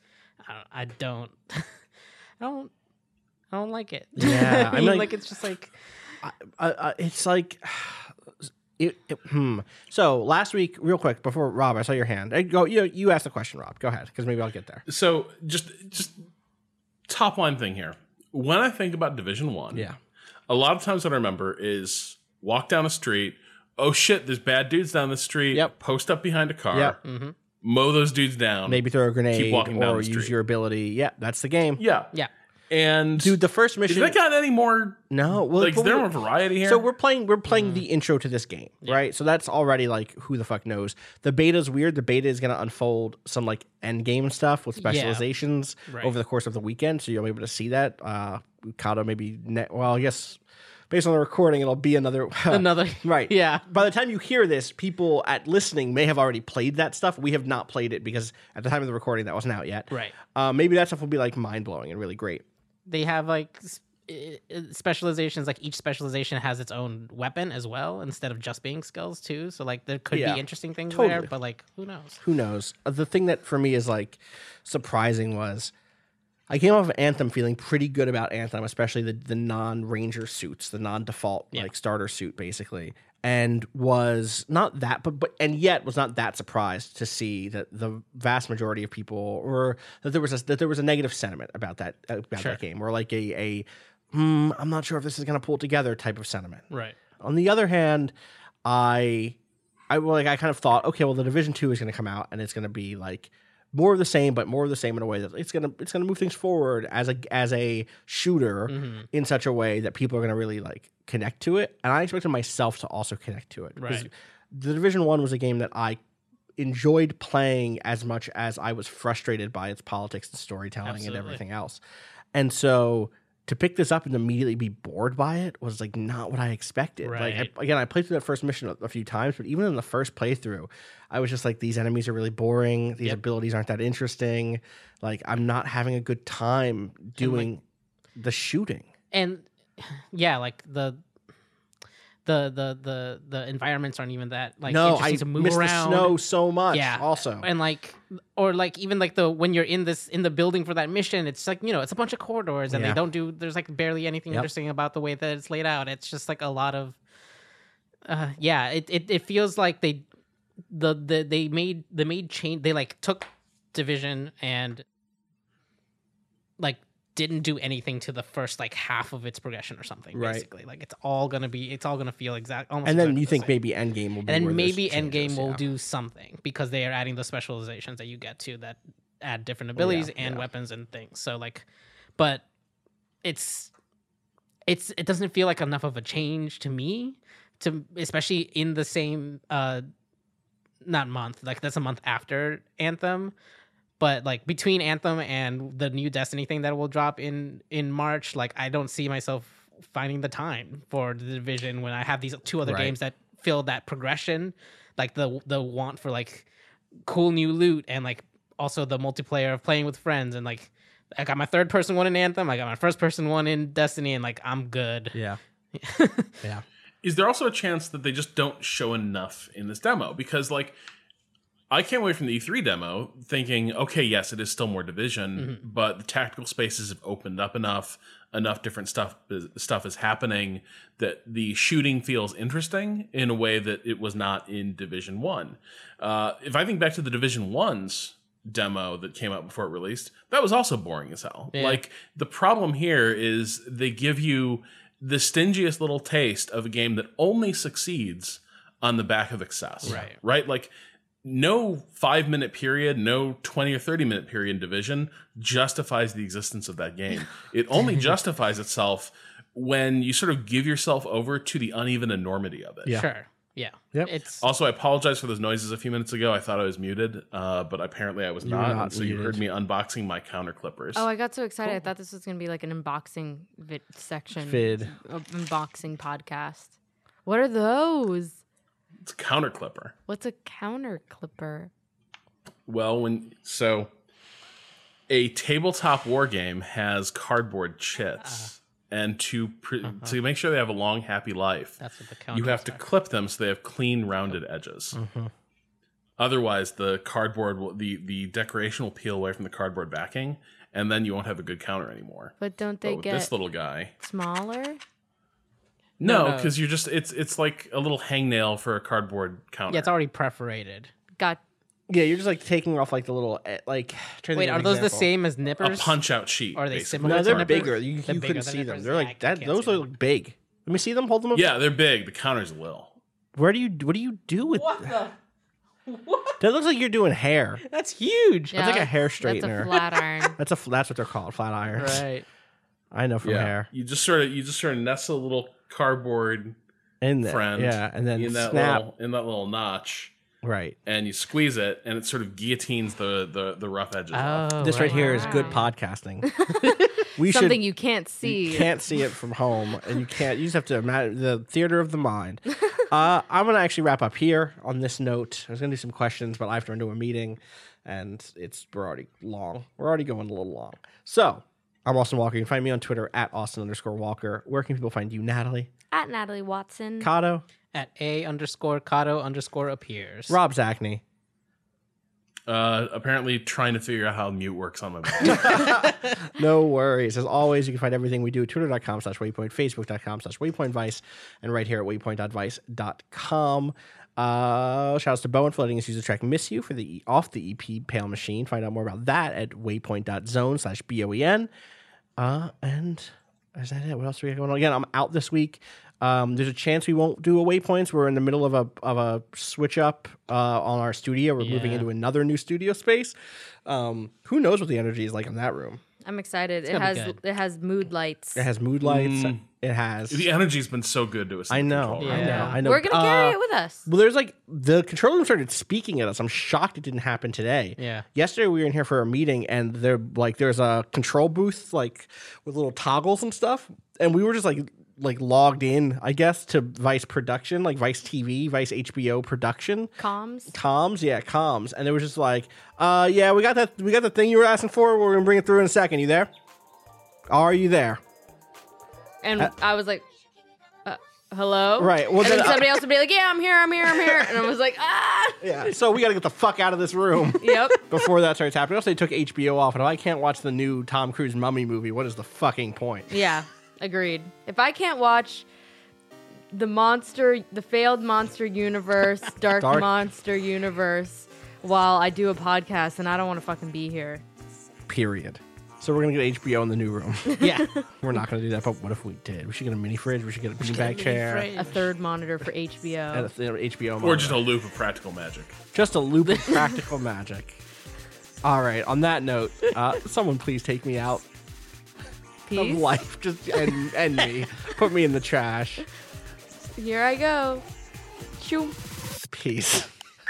I don't, I don't, I don't, I don't like it. Yeah, I I'm mean, like- like it's just like I, I, it's like it, it- hmm. So last week, real quick before Rob, I saw your hand. I go. You you asked the question, Rob. Go ahead, because maybe I'll get there. So just just top line thing here. When I think about Division One, Yeah. a lot of times what I remember is walk down a street. Oh shit, there's bad dudes down the street. Yep. Post up behind a car. Yep. Mow those dudes down. Maybe throw a grenade walking down or the use street. your ability. Yeah, that's the game. Yeah. yeah. And Dude, the first is mission. that got any more? no, well, Like, is but there we're- more variety here? So we're playing. We're playing the intro to this game, right? So that's already like who the fuck knows. The beta's weird. The beta is going to unfold some like end game stuff with specializations Right. over the course of the weekend, so you'll be able to see that. Uh, Kato maybe. Ne- well, I guess based on the recording, it'll be another Another right. Yeah. By the time you hear this, people at listening may have already played that stuff. We have not played it because at the time of the recording, that wasn't out yet. Right. Uh, maybe that stuff will be like mind blowing and really great. They have like s- i- i- specializations, like each specialization has its own weapon as well instead of just being skills too. So like there could Yeah, be interesting things totally. there, but like who knows? Who knows? Uh, The thing that for me is like surprising was I came off of Anthem feeling pretty good about Anthem, especially the the non Ranger suits, the non default Yeah. like starter suit basically, and was not that, but but and yet was not that surprised to see that the vast majority of people, or that there was a, that there was a negative sentiment about that about Sure. that game, or like a a hmm, I'm not sure if this is going to pull it together type of sentiment. Right. On the other hand, I, I well, like I kind of thought, okay, well, the Division Two is going to come out, and it's going to be like more of the same, but more of the same in a way that it's gonna it's gonna move things forward as a as a shooter Mm-hmm. in such a way that people are gonna really like connect to it, and I expected myself to also connect to it. because Right. The Division One was a game that I enjoyed playing as much as I was frustrated by its politics and storytelling Absolutely. and everything else, and so to pick this up and immediately be bored by it was like not what I expected. Right. Like I, again, I played through that first mission a, a few times, but even in the first playthrough, I was just like, these enemies are really boring. These Yep. abilities aren't that interesting. Like I'm not having a good time doing the shooting. And yeah, like the the the the the environments aren't even that like no, interesting I to move miss around. the snow so much. Yeah. Also, And like or like even like the when you're in this in the building for that mission, it's like, you know, it's a bunch of corridors and Yeah. they don't do there's like barely anything Yep. interesting about the way that it's laid out. It's just like a lot of uh yeah, it it, it feels like they the, the they made they made change they like took Division and like didn't do anything to the first like half of its progression or something. Right. Basically, like it's all gonna be, it's all gonna feel exact. Almost and then exactly you the think same. maybe Endgame will be, and where then there's maybe changes, Endgame will yeah. do something because they are adding the specializations that you get to that add different abilities and yeah. weapons and things. So like, but it's it's it doesn't feel like enough of a change to me, to especially in the same uh not month, like that's a month after Anthem. But like between Anthem and the new Destiny thing that will drop in in March, like I don't see myself finding the time for the Division when I have these two other Right. games that fill that progression, like the the want for like cool new loot and like also the multiplayer of playing with friends, and like I got my third person one in Anthem, I got my first person one in Destiny, and like I'm good. Yeah, yeah. Is there also a chance that they just don't show enough in this demo? Because like I came away from the E three demo thinking, okay, yes, it is still more Division, Mm-hmm. but the tactical spaces have opened up enough. Enough different stuff stuff is happening that the shooting feels interesting in a way that it was not in Division One. Uh, if I think back to the Division One's demo that came out before it released, that was also boring as hell. Yeah. Like the problem here is they give you the stingiest little taste of a game that only succeeds on the back of excess. Right. Right? Like no five minute period, no twenty or thirty minute period in Division justifies the existence of that game. It only justifies itself when you sort of give yourself over to the uneven enormity of it. Yeah. Sure. Yeah. Yep. It's Also, I apologize for those noises a few minutes ago. I thought I was muted, uh, but apparently I was were not. not and so you muted. heard me unboxing my counter clippers. Oh, I got so excited. I thought this was going to be like an unboxing vid section. Vid. uh, Unboxing podcast. What are those? It's a counter clipper. What's a counter clipper? Well, when so a tabletop war game has cardboard chits, and to pr- to make sure they have a long, happy life, that's what the you counter have to clip them so they have clean, rounded edges. Otherwise, the cardboard, will, the the decoration will peel away from the cardboard backing, and then you won't have a good counter anymore. But don't they But with get this little guy, smaller? no, no. because you're just it's it's like a little hangnail for a cardboard counter. Yeah, it's already perforated. Got Yeah, you're just like taking off like the little eh, like. trying to Wait, think of are an those the example. same as a nippers? punch out sheet. Are they basically. similar? No, to they're nippers? bigger. You, They're you bigger couldn't than see them. nippers? They're Yeah, I like that. can't Those see are them. big. Let me see them. Hold them up. Yeah, they're big. The counter's little. Where do you? What do you do with? What the? That looks like you're doing hair. That's huge. yeah, like a hair That's straightener. a flat iron. That's a. That's what they're called. Flat irons. Right. I know from Yeah, hair. you just sort of you just sort of nestle a little cardboard In there. friend, Yeah, and then in that snap. little in that little notch, Right. and you squeeze it, and it sort of guillotines the the, the rough edges. off. Oh, This right here is good Right. podcasting. we Something should. you can't see. You can't see it from home, and you can't. You just have to imagine the theater of the mind. Uh, I'm gonna actually wrap up here on this note. I was gonna do some questions, but I have to run to a meeting, and it's we're already long. We're already going a little long. So I'm Austin Walker. You can find me on Twitter at Austin underscore Walker. Where can people find you, Natalie? At Natalie Watson. Kato, At A underscore Kato underscore appears. Rob Zachney. Uh, apparently, trying to figure out how mute works on my phone. No worries. As always, you can find everything we do at twitter.com slash waypoint, facebook.com slash waypointvice, and right here at waypoint dot vice dot com. Uh, shout outs to Bowen for letting us use the track Miss You for the off the E P Pale Machine. Find out more about that at waypoint.zone slash B O E N. Uh, and is that it? What else do we got going on? Again, I'm out this week. Um, there's a chance we won't do a Waypoints. We're in the middle of a of a switch up uh, on our studio. We're moving Yeah. into another new studio space. Um, who knows what the energy is like in that room? I'm excited. It gonna has be good. it has mood lights. It has mood lights. Mm. It has. The energy's been so good to us. in I the know. control I room. know. Yeah. I know. We're gonna carry Uh, it with us. Well, there's like the control room started speaking at us. I'm shocked it didn't happen today. Yeah. Yesterday we were in here for a meeting, and there like there's a control booth like with little toggles and stuff, and we were just like like logged in, I guess, to Vice production, like Vice T V, Vice H B O production. Comms. Comms, yeah, comms, and it was just like, uh, yeah, we got that, we got the thing you were asking for. We're gonna bring it through in a second. You there? Are you there? And Uh, I was like, uh, hello? Right, well, and then then I- somebody else would be like, yeah, I'm here, I'm here, I'm here. And I was like, ah. Yeah. So we got to get the fuck out of this room. Yep. Before that starts happening. Also, they took H B O off, and if I can't watch the new Tom Cruise Mummy movie, what is the fucking point? Yeah, agreed. If I can't watch the monster, the failed monster universe, dark, Dark- monster universe, while I do a podcast, then I don't want to fucking be here. Period. So we're gonna get H B O in the new room. Yeah. We're not gonna do that, but what if we did? We should get a mini fridge. We should get a beanbag chair A third monitor for H B O. and a th- H B O. Or monitor. just a loop of practical magic. just a loop of practical magic. All right. On that note, uh, someone please take me out of Peace. life. Just end, end me. Put me in the trash. Here I go. Shoo. Peace.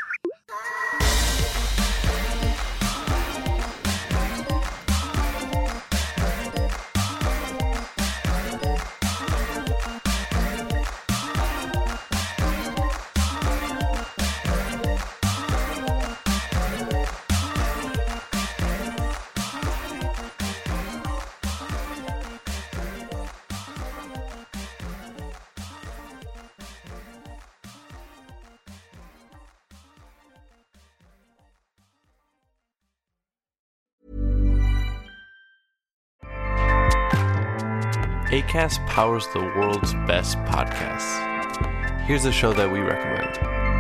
Acast powers the world's best podcasts. Here's a show that we recommend.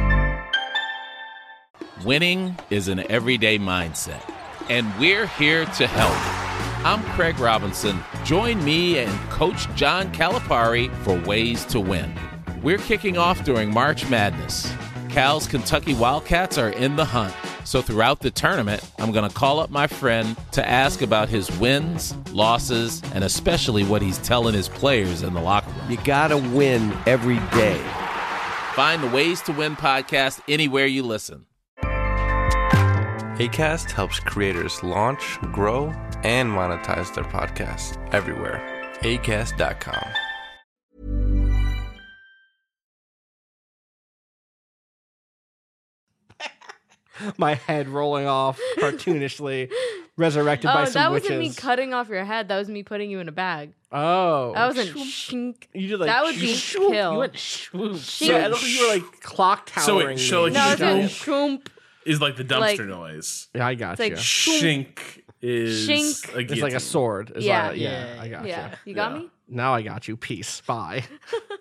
Winning is an everyday mindset, and we're here to help. I'm Craig Robinson. Join me and Coach John Calipari for Ways to Win. We're kicking off during March Madness. Cal's Kentucky Wildcats are in the hunt. So throughout the tournament, I'm going to call up my friend to ask about his wins, losses, and especially what he's telling his players in the locker room. You gotta win every day. Find the Ways to Win podcast anywhere you listen. Acast helps creators launch, grow, and monetize their podcasts everywhere. acast dot com. My head rolling off cartoonishly, resurrected Oh, by some that witches. wasn't me cutting off your head. That was me putting you in a bag. Oh, That wasn't shink. You did like That would be shoop. kill. You went swoop. Shink. Yeah, it looked like you were like clock So towering. wait, so me. like No, you it's just like go- shoomp. Is like the dumpster Like- noise. Yeah, I got It's like you. Shink is Shink. a It's like guillotine. a sword. It's Yeah. like- yeah, Yeah. I got Yeah, you. you got Yeah. me? Now I got you. Peace. Bye.